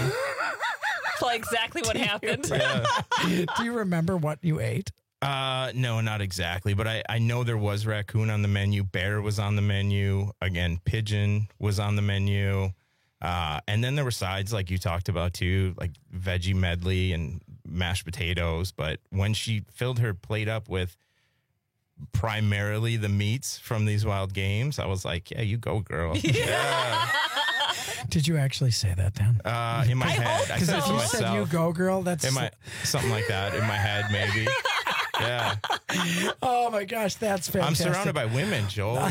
It's like exactly what happened. Do you remember what you ate? Uh, no, not exactly, but I, I know there was raccoon on the menu, bear was on the menu, again, pigeon was on the menu, uh, and then there were sides like you talked about too, like veggie medley and mashed potatoes. But when she filled her plate up with primarily the meats from these wild games, I was like, yeah, you go, girl. Yeah. Did you actually say that, Dan? Uh, in my I head, hope I Because said it if to you myself. said you go, girl, that's in my, something like that in my head, maybe. Yeah. oh my gosh, that's fantastic. I'm surrounded by women, Joel.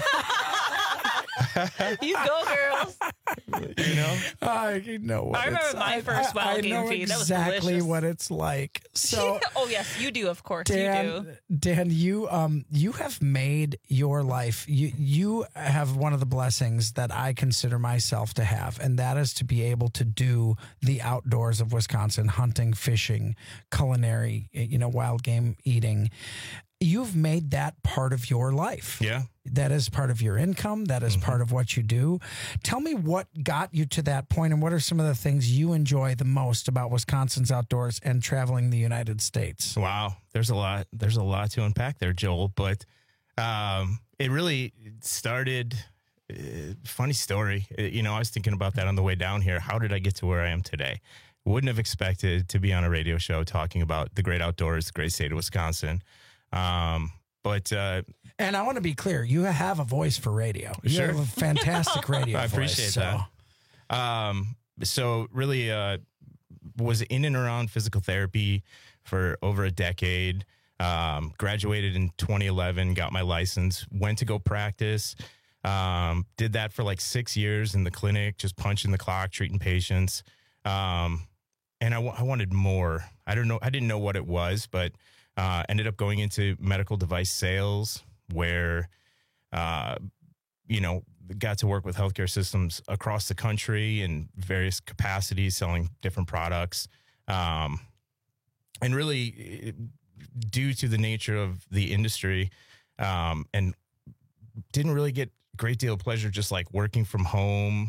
You go, girls. You know? I know what I remember it's- my I- first I- wild I game know feed. That was exactly delicious. what it's like. So, oh yes, you do. Of course, you do. Dan, Dan, you um, you have made your life. You you have one of the blessings that I consider myself to have, and that is to be able to do the outdoors of Wisconsin: hunting, fishing, culinary, you know, wild game eating. You've made that part of your life. Yeah. That is part of your income. That is part of what you do. Tell me what got you to that point, and what are some of the things you enjoy the most about Wisconsin's outdoors and traveling the United States? Wow, there's a lot. There's a lot to unpack there, Joel. But um, it really started. Uh, funny story. Uh, you know, I was thinking about that on the way down here. How did I get to where I am today? Wouldn't have expected to be on a radio show talking about the great outdoors, the great state of Wisconsin. Um, but uh, And I want to be clear, you have a voice for radio. You Sure. have a fantastic radio I voice. appreciate so. that. Um, so really, uh, was in and around physical therapy for over a decade. Um, graduated in twenty eleven, got my license, went to go practice. Um, did that for like six years in the clinic, just punching the clock, treating patients. Um, and I, w- I wanted more. I don't know. I didn't know what it was, but uh, ended up going into medical device sales where, uh, you know, got to work with healthcare systems across the country in various capacities, selling different products. Um, and really, due to the nature of the industry, um, and didn't really get a great deal of pleasure just like working from home,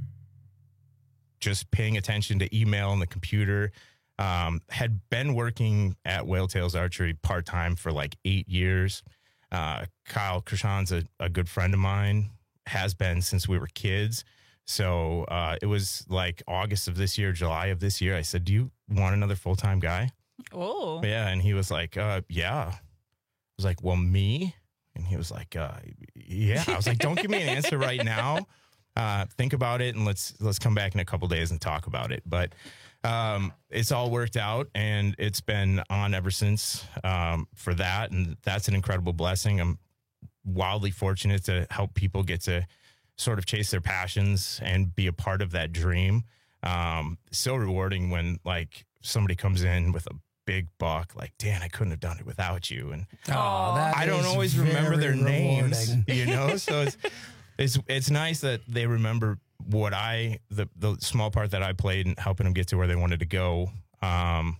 just paying attention to email and the computer. Um, had been working at Whale Tails Archery part-time for like eight years. Uh, Kyle Krishan's a, a good friend of mine, has been since we were kids. So uh, it was like August of this year, July of this year. I said, do you want another full-time guy? Oh. Yeah. And he was like, uh, yeah. I was like, well, me? And he was like, uh, yeah. I was like, don't give me an answer right now. Uh, think about it, and let's let's come back in a couple days and talk about it. But um, it's all worked out, and it's been on ever since um, for that. And that's an incredible blessing. I'm wildly fortunate to help people get to sort of chase their passions and be a part of that dream. Um, so rewarding when like somebody comes in with a big buck, like, Dan, I couldn't have done it without you. And Oh, that I don't is always remember their very names, rewarding. you know? So it's, it's, it's nice that they remember what I, the, the small part that I played in helping them get to where they wanted to go. Um,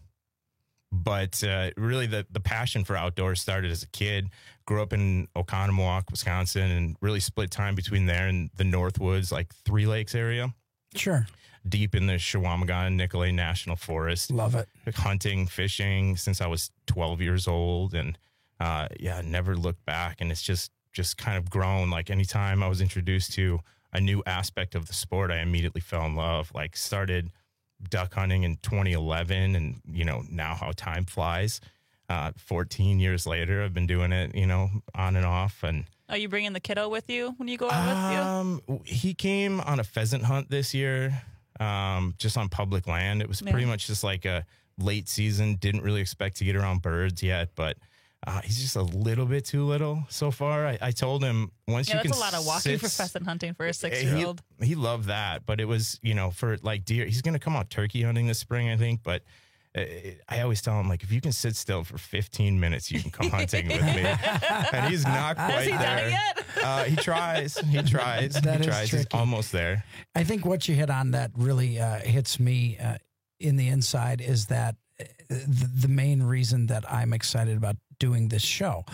but uh, really the, the passion for outdoors started as a kid. Grew up in Oconomowoc, Wisconsin, and really split time between there and the Northwoods, like Three Lakes area. Sure. Deep in the Chequamegon Nicolet National Forest. Love it. Hunting, fishing since I was twelve years old. And uh, yeah, never looked back. And it's just, just kind of grown. Like anytime I was introduced to a new aspect of the sport, I immediately fell in love. Like started duck hunting in twenty eleven, and, you know, now how time flies. Uh, fourteen years later, I've been doing it, you know, on and off. And Are you bringing the kiddo with you when you go out with you? um, he came on a pheasant hunt this year, um, just on public land. It was pretty Yeah. much just like a late season. Didn't really expect to get around birds yet, but uh, he's just a little bit too little so far. I, I told him once Yeah, you that's can a lot of walking sit- for pheasant hunting for a He- six-year-old. He, loved that, but it was, you know, for like deer, he's going to come out turkey hunting this spring, I think. But uh, I always tell him, like, if you can sit still for fifteen minutes, you can come hunting with me. And he's not quite Has he there. done it yet? Uh, he tries. He tries. That he is tries. He's tricky. almost there. I think what you hit on that really uh, hits me uh, in the inside is that uh, the, the main reason that I'm excited about doing this show.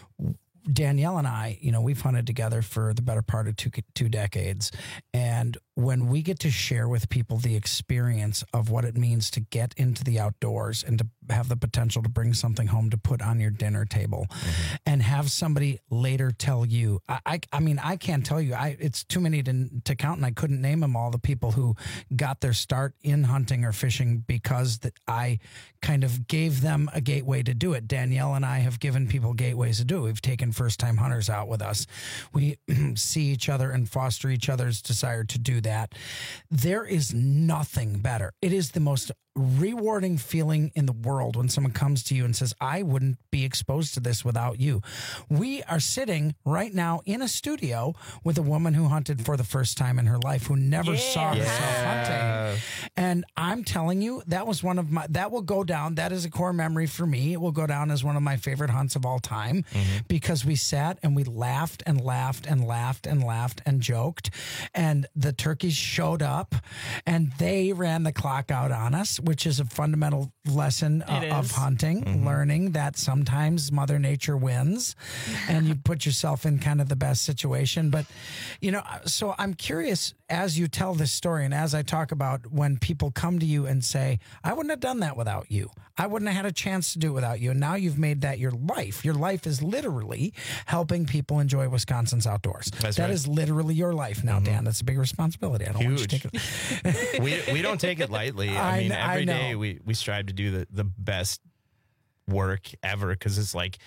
Danielle and I, you know, we've hunted together for the better part of two two decades. And when we get to share with people the experience of what it means to get into the outdoors and to have the potential to bring something home to put on your dinner table, mm-hmm. and have somebody later tell you, I, I, I mean, I can't tell you, I, it's too many to, to count, and I couldn't name them all, the people who got their start in hunting or fishing because that I kind of gave them a gateway to do it. Danielle and I have given people gateways to do it. We've taken first-time hunters out with us. We see each other and foster each other's desire to do that. There is nothing better. It is the most rewarding feeling in the world when someone comes to you and says, I wouldn't be exposed to this without you. We are sitting right now in a studio with a woman who hunted for the first time in her life, who never Yeah. saw herself Yeah. hunting. And I'm telling you, that was one of my, that will go down. That is a core memory for me. It will go down as one of my favorite hunts of all time, because we sat and we laughed and laughed and laughed and laughed and joked. And the turkeys showed up and they ran the clock out on us, which is a fundamental lesson uh, It of is. hunting, learning that sometimes Mother Nature wins and you put yourself in kind of the best situation. But, you know, so I'm curious, as you tell this story and as I talk about when people come to you and say, I wouldn't have done that without you. I wouldn't have had a chance to do it without you. And now you've made that your life. Your life is literally helping people enjoy Wisconsin's outdoors. That's That right. is literally your life now, Dan. That's a big responsibility. I don't want you to Huge. take it. we we don't take it lightly. I, I mean, kn- I every know. day we we strive to do the the best work ever, because it's like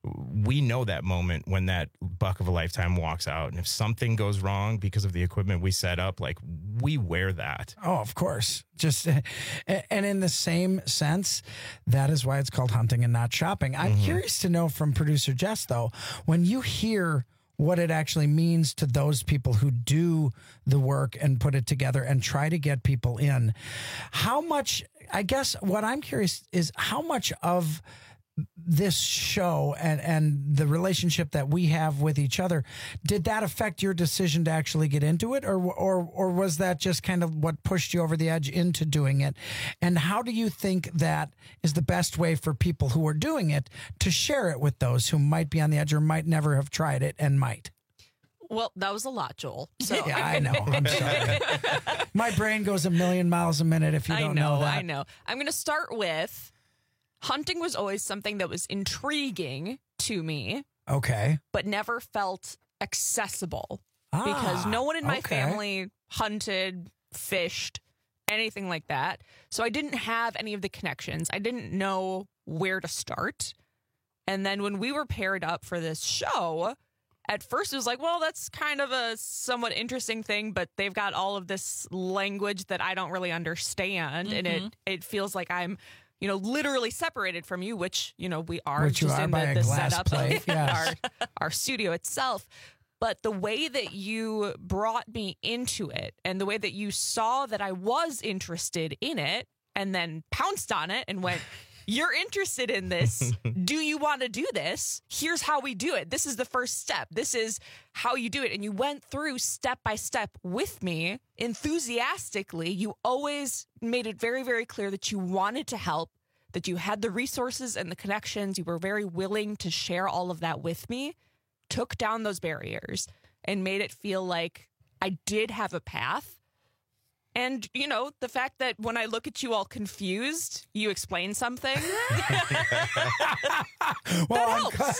we know that moment when that buck of a lifetime walks out. And if something goes wrong because of the equipment we set up, like we wear that. Oh, of course. Just and in the same sense, that is why it's called hunting and not shopping. I'm Mm-hmm. curious to know from producer Jess, though, when you hear what it actually means to those people who do the work and put it together and try to get people in, how much, I guess what I'm curious is how much of this show and, and the relationship that we have with each other, did that affect your decision to actually get into it? Or, or, or was that just kind of what pushed you over the edge into doing it? And how do you think that is the best way for people who are doing it to share it with those who might be on the edge or might never have tried it and might? Well, that was a lot, Joel. So yeah, I know. I'm sorry. My brain goes a million miles a minute if you don't I know, know that. I know. I'm going to start with hunting was always something that was intriguing to me, Okay. but never felt accessible Ah, because no one in my okay. family hunted, fished, anything like that. So I didn't have any of the connections. I didn't know where to start. And then when we were paired up for this show, at first it was like, well, that's kind of a somewhat interesting thing, but they've got all of this language that I don't really understand. And it, it feels like I'm, you know, literally separated from you, which, you know, we are Which you just are in by the, a the glass setup plate, of yes. our, our studio itself. But the way that you brought me into it and the way that you saw that I was interested in it and then pounced on it and went, you're interested in this. Do you want to do this? Here's how we do it. This is the first step. This is how you do it. And you went through step by step with me enthusiastically. You always made it very, very clear that you wanted to help, that you had the resources and the connections. You were very willing to share all of that with me, took down those barriers and made it feel like I did have a path. And, you know, the fact that when I look at you all confused, you explain something. Well, I'm helps.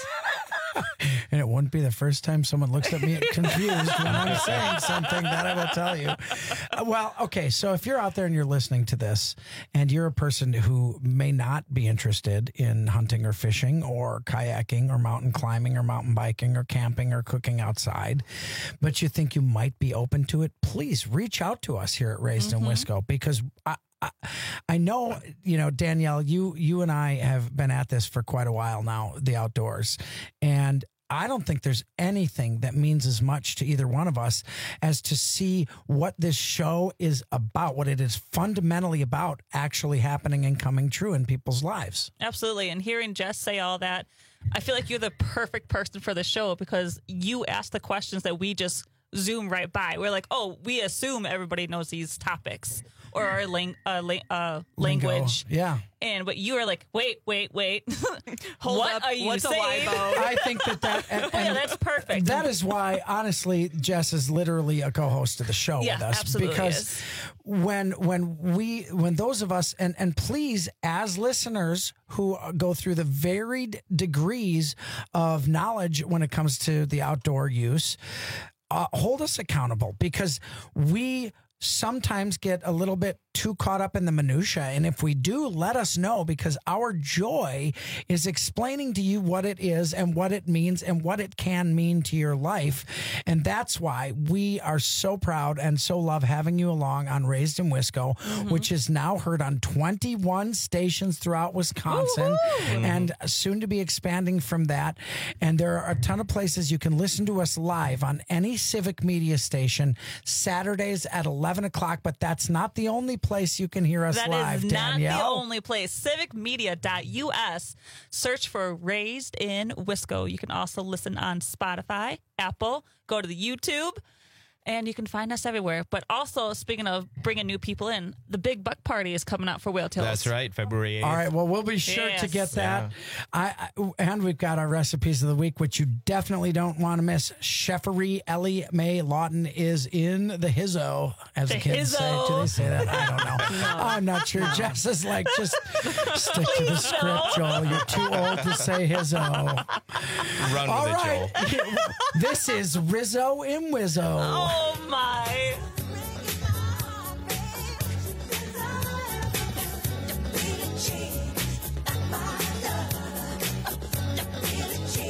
And it wouldn't be the first time someone looks at me confused when I'm saying something, that I will tell you. Uh, Well, okay, so if you're out there and you're listening to this and you're a person who may not be interested in hunting or fishing or kayaking or mountain climbing or mountain biking or camping or cooking outside, but you think you might be open to it, please reach out to us here at Raised in Wisco, because I, I, I know, you know, Danielle, you you and I have been at this for quite a while now, the outdoors, and I don't think there's anything that means as much to either one of us as to see what this show is about, what it is fundamentally about actually happening and coming true in people's lives. Absolutely. And hearing Jess say all that, I feel like you're the perfect person for the show because you ask the questions that we just zoom right by. We're like, oh, we assume everybody knows these topics or our lang- uh, la- uh, language. Lingo. Yeah. And but you are like, wait, wait, wait. Hold what up, are you what's a saying? libo? I think that that and, Oh, yeah, and that's perfect. That is why, honestly, Jess is literally a co-host of the show Yeah, with us absolutely because is. when when we when those of us and and please, as listeners who go through the varied degrees of knowledge when it comes to the outdoor use, uh, hold us accountable because we sometimes get a little bit too caught up in the minutia. And if we do, let us know because our joy is explaining to you what it is and what it means and what it can mean to your life. And that's why we are so proud and so love having you along on Raised in Wisco, mm-hmm. which is now heard on twenty-one stations throughout Wisconsin Woo-hoo! and soon to be expanding from that. And there are a ton of places you can listen to us live on any civic media station Saturdays at eleven o'clock, but that's not the only place you can hear us That live, is not Danielle. the only place. civic media dot U S. Search for Raised in Wisco. You can also listen on Spotify, Apple, go to the YouTube, and you can find us everywhere. But also, speaking of bringing new people in, the Big Buck Party is coming up for Whale Tails. That's right, February eighth. All right, well, we'll be sure Yes. to get that. I, I And we've got our recipes of the week, which you definitely don't want to miss. Chefery Ellie Mae Lawton is in the hizzo, as the, The kids say. hizzo. Do they say that? I don't know. No. I'm not sure. Jess is like, just stick to the Please script, no. Joel. You're too old to say hizzo. Run All with it, right. Joel. This is Rizzo in Wizzo. Oh, my. Change.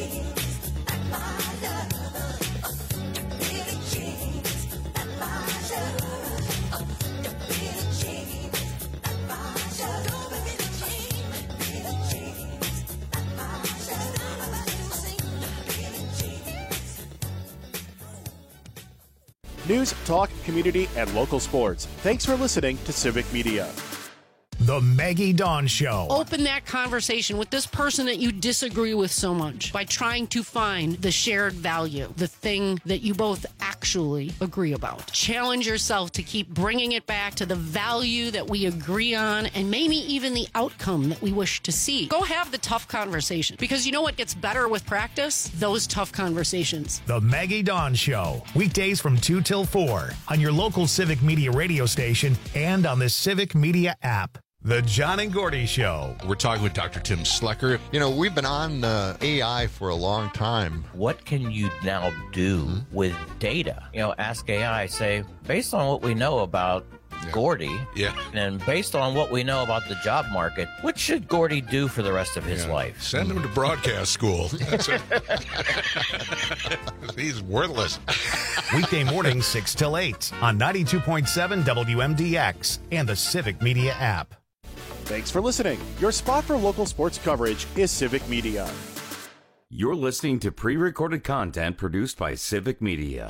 News, talk, community, and local sports. Thanks for listening to Civic Media. The Maggie Dawn Show. Open that conversation with this person that you disagree with so much by trying to find the shared value, the thing that you both actually agree about. Challenge yourself to keep bringing it back to the value that we agree on and maybe even the outcome that we wish to see. Go have the tough conversation, because you know what gets better with practice? Those tough conversations. The Maggie Dawn Show. Weekdays from two till four on your local Civic Media radio station and on the Civic Media app. The John and Gordy Show. We're talking with Doctor Tim Slecker. You know, we've been on uh, A I for a long time. What can you now do mm-hmm. with data? You know, ask A I, say, based on what we know about yeah. Gordy, yeah. and based on what we know about the job market, what should Gordy do for the rest of his yeah. life? Send him to broadcast school. That's it. He's worthless. Weekday mornings, six till eight on ninety-two point seven W M D X and the Civic Media app. Thanks for listening. Your spot for local sports coverage is Civic Media. You're listening to pre-recorded content produced by Civic Media.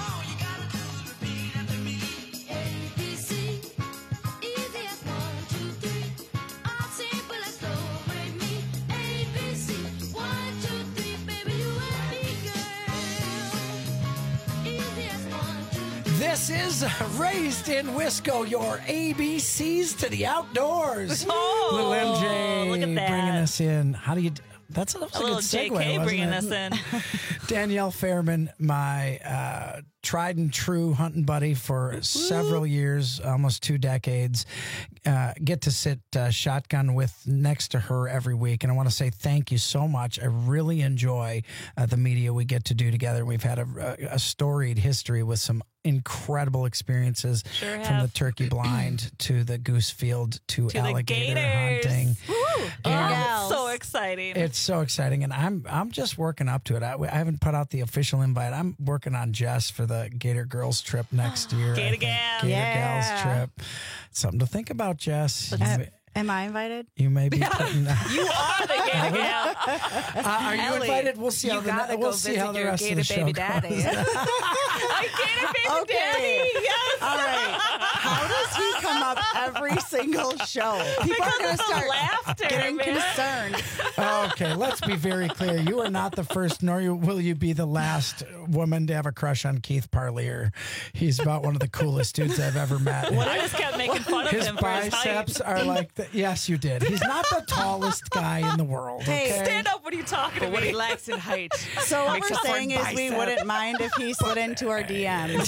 This is Raised in Wisco, your A B Cs to the outdoors. Oh, little M J look at that. bringing us in. How do you? That's a, that's a a little good segue, J K wasn't bringing it? us in. Danielle Fairman, my uh, tried and true hunting buddy for several years, almost two decades. Uh, get to sit uh, shotgun with next to her every week, and I want to say thank you so much. I really enjoy uh, the media we get to do together. We've had a, a storied history with some incredible experiences, sure from the turkey blind to the goose field to, to alligator the hunting. Woo! And Oh, so exciting! It's so exciting, and I'm I'm just working up to it. I, I haven't put out the official invite. I'm working on Jess for the Gator Girls trip next year. Gator Gals, Gator yeah. Gals trip. Something to think about, Jess. You Am, may, am I invited? you may be putting. You are the Gator Gal. Uh, are you Ellie, invited? We'll see you how the gotta we'll go see visit how the your rest of Gator the show baby goes. daddy. I Gator baby Okay. daddy. Yes. All right. How does he come up every single show? People are going to of the start laughter, getting man. concerned. Okay, let's be very clear. You are not the first, nor you, will you be the last woman to have a crush on Keith Parlier. He's about one of the coolest dudes I've ever met. What I just kept making fun of His him for his biceps height. are like, the, yes, you did. He's not the tallest guy in the world. Hey, okay? Stand up when you're talking to But what me. he lacks in height. So what makes we're up for saying is we bicep. wouldn't mind if he slid into our D Ms.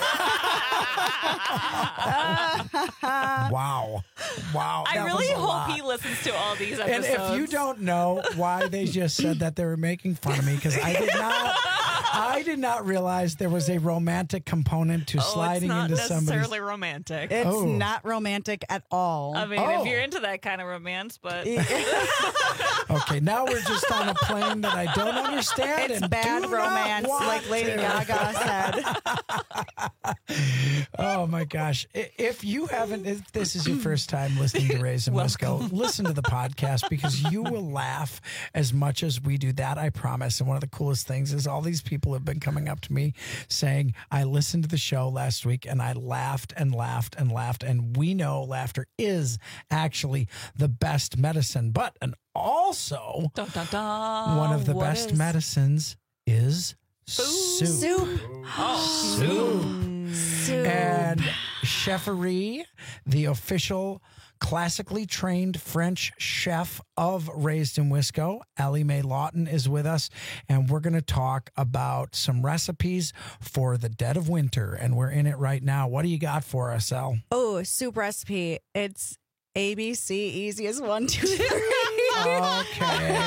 Wow. Wow. I that really was a hope lot. he listens to all these And episodes. if you don't know why they just said that, they were making fun of me, because I did not. I did not realize there was a romantic component to Oh, sliding it's not into somebody's. necessarily romantic. It's Oh. not romantic at all. I mean, Oh. if you're into that kind of romance, but Okay, now we're just on a plane that I don't understand. It's and bad do not romance, want like Lady to. Gaga said. Oh my gosh! I- If you haven't, if this is your first time listening to Raise in Wisco, listen to the podcast, because you will laugh as much as we do. That I promise. And one of the coolest things is all these people have been coming up to me saying, "I listened to the show last week and I laughed and laughed and laughed." And we know laughter is actually the best medicine, but and also dun, dun, dun. one of the What best is- medicines is soup. Soup. Soup. Soup. And Cheferie, the official classically trained French chef of Raised in Wisco, Ellie Mae Lawton, is with us, and we're going to talk about some recipes for the dead of winter, and we're in it right now. What do you got for us, Elle? Oh, soup recipe. It's A B C, easy as one, two, three. Okay.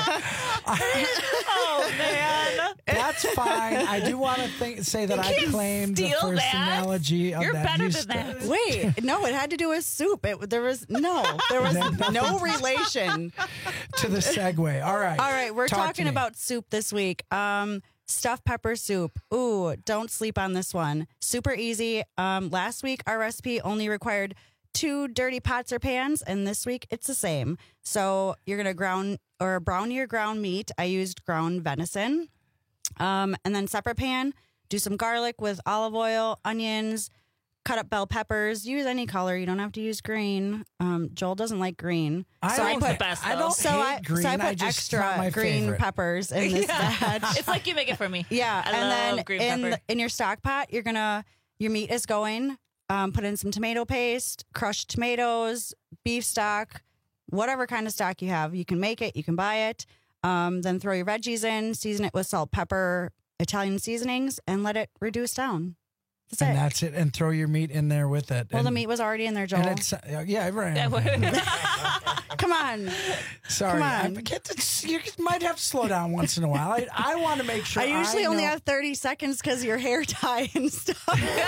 Oh man, That's fine. I do want to think, say that You I can't claimed the steal first that. analogy of You're that. better You than st- that. Wait, no, it had to do with soup. It there was no, there was no relation. To the segue. All right. All right, we're Talk to talking me. about soup this week. Um, stuffed pepper soup. Ooh, don't sleep on this one. Super easy. Um, last week our recipe only required two dirty pots or pans, and this week it's the same. So you're gonna ground or brown your ground meat. I used ground venison. Um, and then separate pan, do some garlic with olive oil, onions, cut up bell peppers. Use any color. You don't have to use green. Um, Joel doesn't like green. I so I don't put the best, I don't so hate I, green. So I I put just- it's not extra my green favorite. peppers in this batch. It's like you make it for me. Yeah, I and love then green in pepper. the- in your stock pot, you're gonna your meat is going. Um, put in some tomato paste, crushed tomatoes, beef stock, whatever kind of stock you have. You can make it. You can buy it. Um, then throw your veggies in, season it with salt, pepper, Italian seasonings, and let it reduce down. That's and it. that's it. And throw your meat in there with it. Well, and, the meat was already in there, Joel. And it's, uh, yeah, right. Come on. Sorry. Come I on. get to, you might have to slow down once in a while. I, I want to make sure. I usually only know- have thirty seconds because your hair dye and stuff.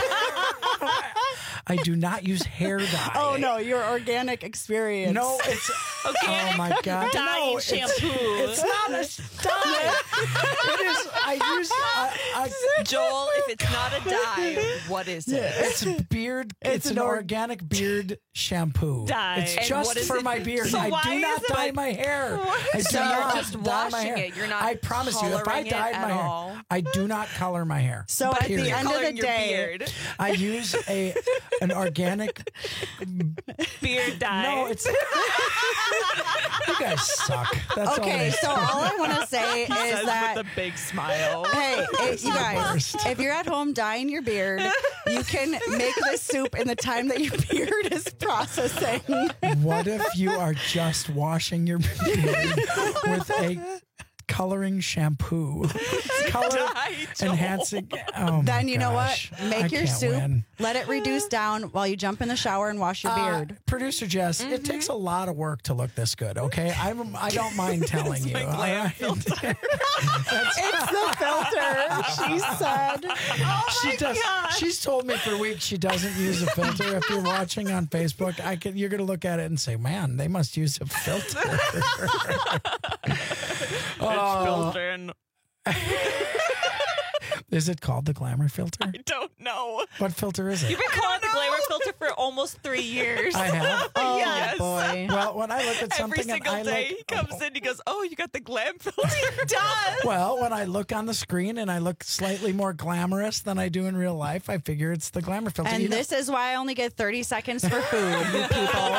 I do not use hair dye. Oh, no, your organic experience. No, it's Organic oh my god, dyeing no, it's- shampoo. It's, not a dye. It is. I use. A, a, Joel, if it's not a dye, what is it? It's beard. It's, It's an an or- organic beard shampoo. Dye. It's And just what is for it? my beard. So I why do not is it- dye my hair. I do So you're not just dye my washing hair. it. You're not I promise you, if I coloring it dyed at my hair, all. I do not color my hair. So at the Period. end of the Coloring your day, beard. I use a an organic. Beard dye. No, it's. You guys suck. That's all it okay, is. so all I want to say He is says that with a big smile. hey, it, you guys, worst. if you're at home dyeing your beard, you can make this soup in the time that your beard is processing. What if you are just washing your beard with a coloring shampoo? Color Dye, Joel. enhancing. Oh my Then you know what? gosh. I Make your can't soup, win. let it reduce down while you jump in the shower and wash your Uh, beard. Producer Jess, Mm-hmm. it takes a lot of work to look this good. Okay, I'm. I don't mind telling you. my glam all right? It's the filter, she said. she does. She's told me for weeks she doesn't use a filter. If you're watching on Facebook, I can. You're gonna look at it and say, "Man, they must use a filter." It's filter and Is it called the glamour filter? I don't know. What filter is it? You've been calling it the glamour filter for almost three years. I have. Oh, Yes. boy. Well, when I look at something Every single and I day look, he comes in, he goes, "Oh, you got the glam filter." He does. well, when I look on the screen and I look slightly more glamorous than I do in real life, I figure it's the glamour filter. And You know- this is why I only get thirty seconds for food, you people.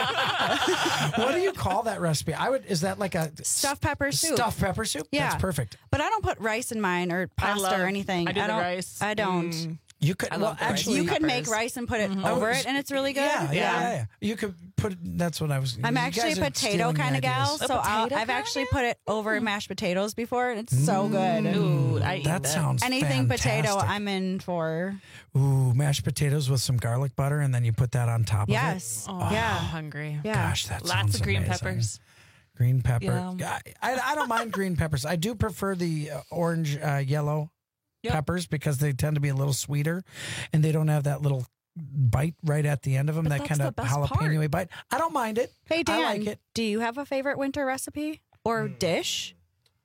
what do you call that recipe? I would. Is that like a Stuffed pepper soup. stuffed pepper soup? Yeah. That's perfect. But I don't put rice in mine or pasta love- or anything. I do the don't, rice. I don't. You could. I well, love the rice. actually, You can make peppers. rice and put it I over was- it, and it's really good. Yeah, yeah, yeah. yeah. You could put. That's what I was. I'm you actually guys a are potato stealing kind of ideas. gal, so I'll, potato I've kinda actually put it over mashed potatoes before, and it's so good. Ooh, I eat That that. sounds Anything potato, fantastic. I'm in for. Ooh, mashed potatoes with some garlic butter, and then you put that on top Yes. of it. Oh, Yeah. I'm hungry. Yeah. Gosh, that Lots sounds of green amazing. peppers. Green pepper. Yeah. I, I don't mind green peppers. I do prefer the uh, orange, uh, yellow Yep. peppers because they tend to be a little sweeter, and they don't have that little bite right at the end of them. But that that's kind the of best jalapeno bite. I don't mind it. Hey Dan, I like it. do you have a favorite winter recipe or dish?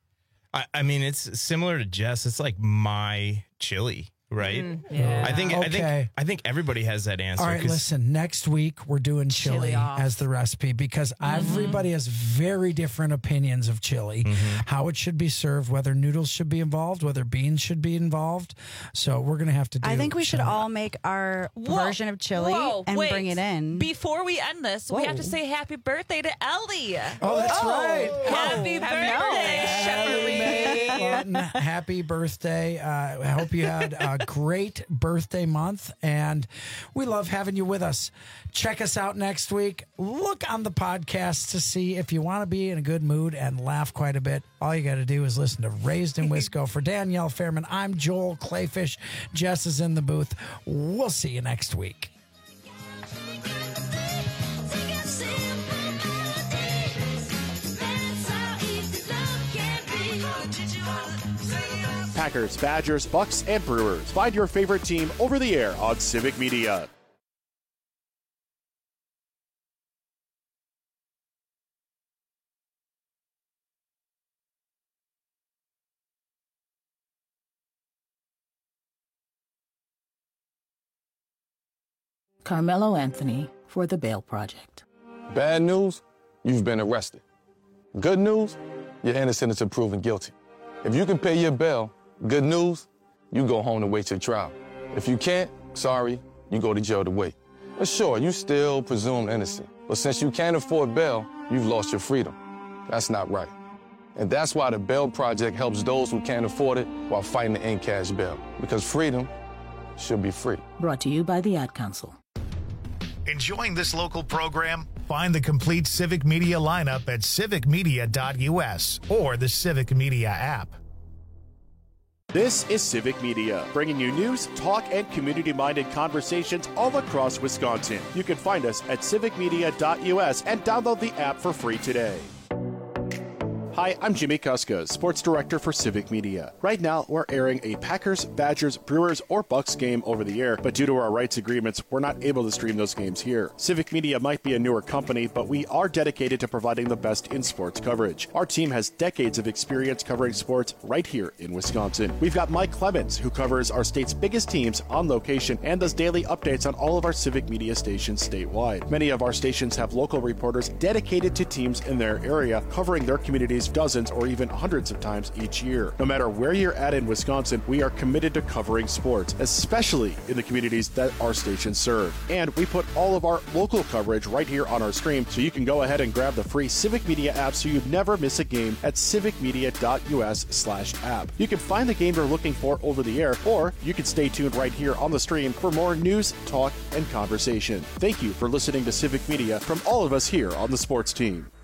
I, I mean, it's similar to Jess. It's like my chili, right? yeah. I think I Okay. think I think everybody has that answer. All right, 'cause- listen. Next week we're doing chili, Chili off. as the recipe because Mm-hmm. everybody has very different opinions of chili, Mm-hmm. how it should be served, whether noodles should be involved, whether beans should be involved. So we're gonna have to do. I think we should chili. all make our Whoa. version of chili Whoa, and wait. bring it in. Before we end this, we have to Whoa. say happy birthday to Ellie. Oh, that's right. Happy birthday, Shirley. Lawton, happy birthday. Uh, I hope you had a great birthday month, and we love having you with us. Check us out next week. Look on the podcast to see if you want to be in a good mood and laugh quite a bit. All you got to do is listen to Raised in Wisco. For Danielle Fairman, I'm Joel Clayfish. Jess is in the booth. We'll see you next week. Packers, Badgers, Bucks, and Brewers. Find your favorite team over the air on Civic Media. Carmelo Anthony for the Bail Project. Bad news, you've been arrested. Good news, you're innocent until proven guilty. If you can pay your bail, good news, you go home to wait your trial. If you can't, sorry, you go to jail to wait. But sure, you still presumed innocent. But since you can't afford bail, you've lost your freedom. That's not right. And that's why the Bail Project helps those who can't afford it while fighting to end cash bail. Because freedom should be free. Brought to you by the Ad Council. Enjoying this local program? Find the complete Civic Media lineup at civic media dot U S or the Civic Media app. This is Civic Media, bringing you news, talk, and community-minded conversations all across Wisconsin. You can find us at civic media dot U S and download the app for free today. Hi, I'm Jimmy Kuska, Sports Director for Civic Media. Right now, we're airing a Packers, Badgers, Brewers, or Bucks game over the air, but due to our rights agreements, we're not able to stream those games here. Civic Media might be a newer company, but we are dedicated to providing the best in sports coverage. Our team has decades of experience covering sports right here in Wisconsin. We've got Mike Clemens, who covers our state's biggest teams on location and does daily updates on all of our Civic Media stations statewide. Many of our stations have local reporters dedicated to teams in their area, covering their communities dozens or even hundreds of times each year. No matter where you're at in Wisconsin, we are committed to covering sports, especially in the communities that our stations serve. And we put all of our local coverage right here on our stream, so you can go ahead and grab the free Civic Media app so you never miss a game at civic media dot U S slash app. You can find the game you're looking for over the air, or you can stay tuned right here on the stream for more news, talk, and conversation. Thank you for listening to Civic Media from all of us here on the sports team.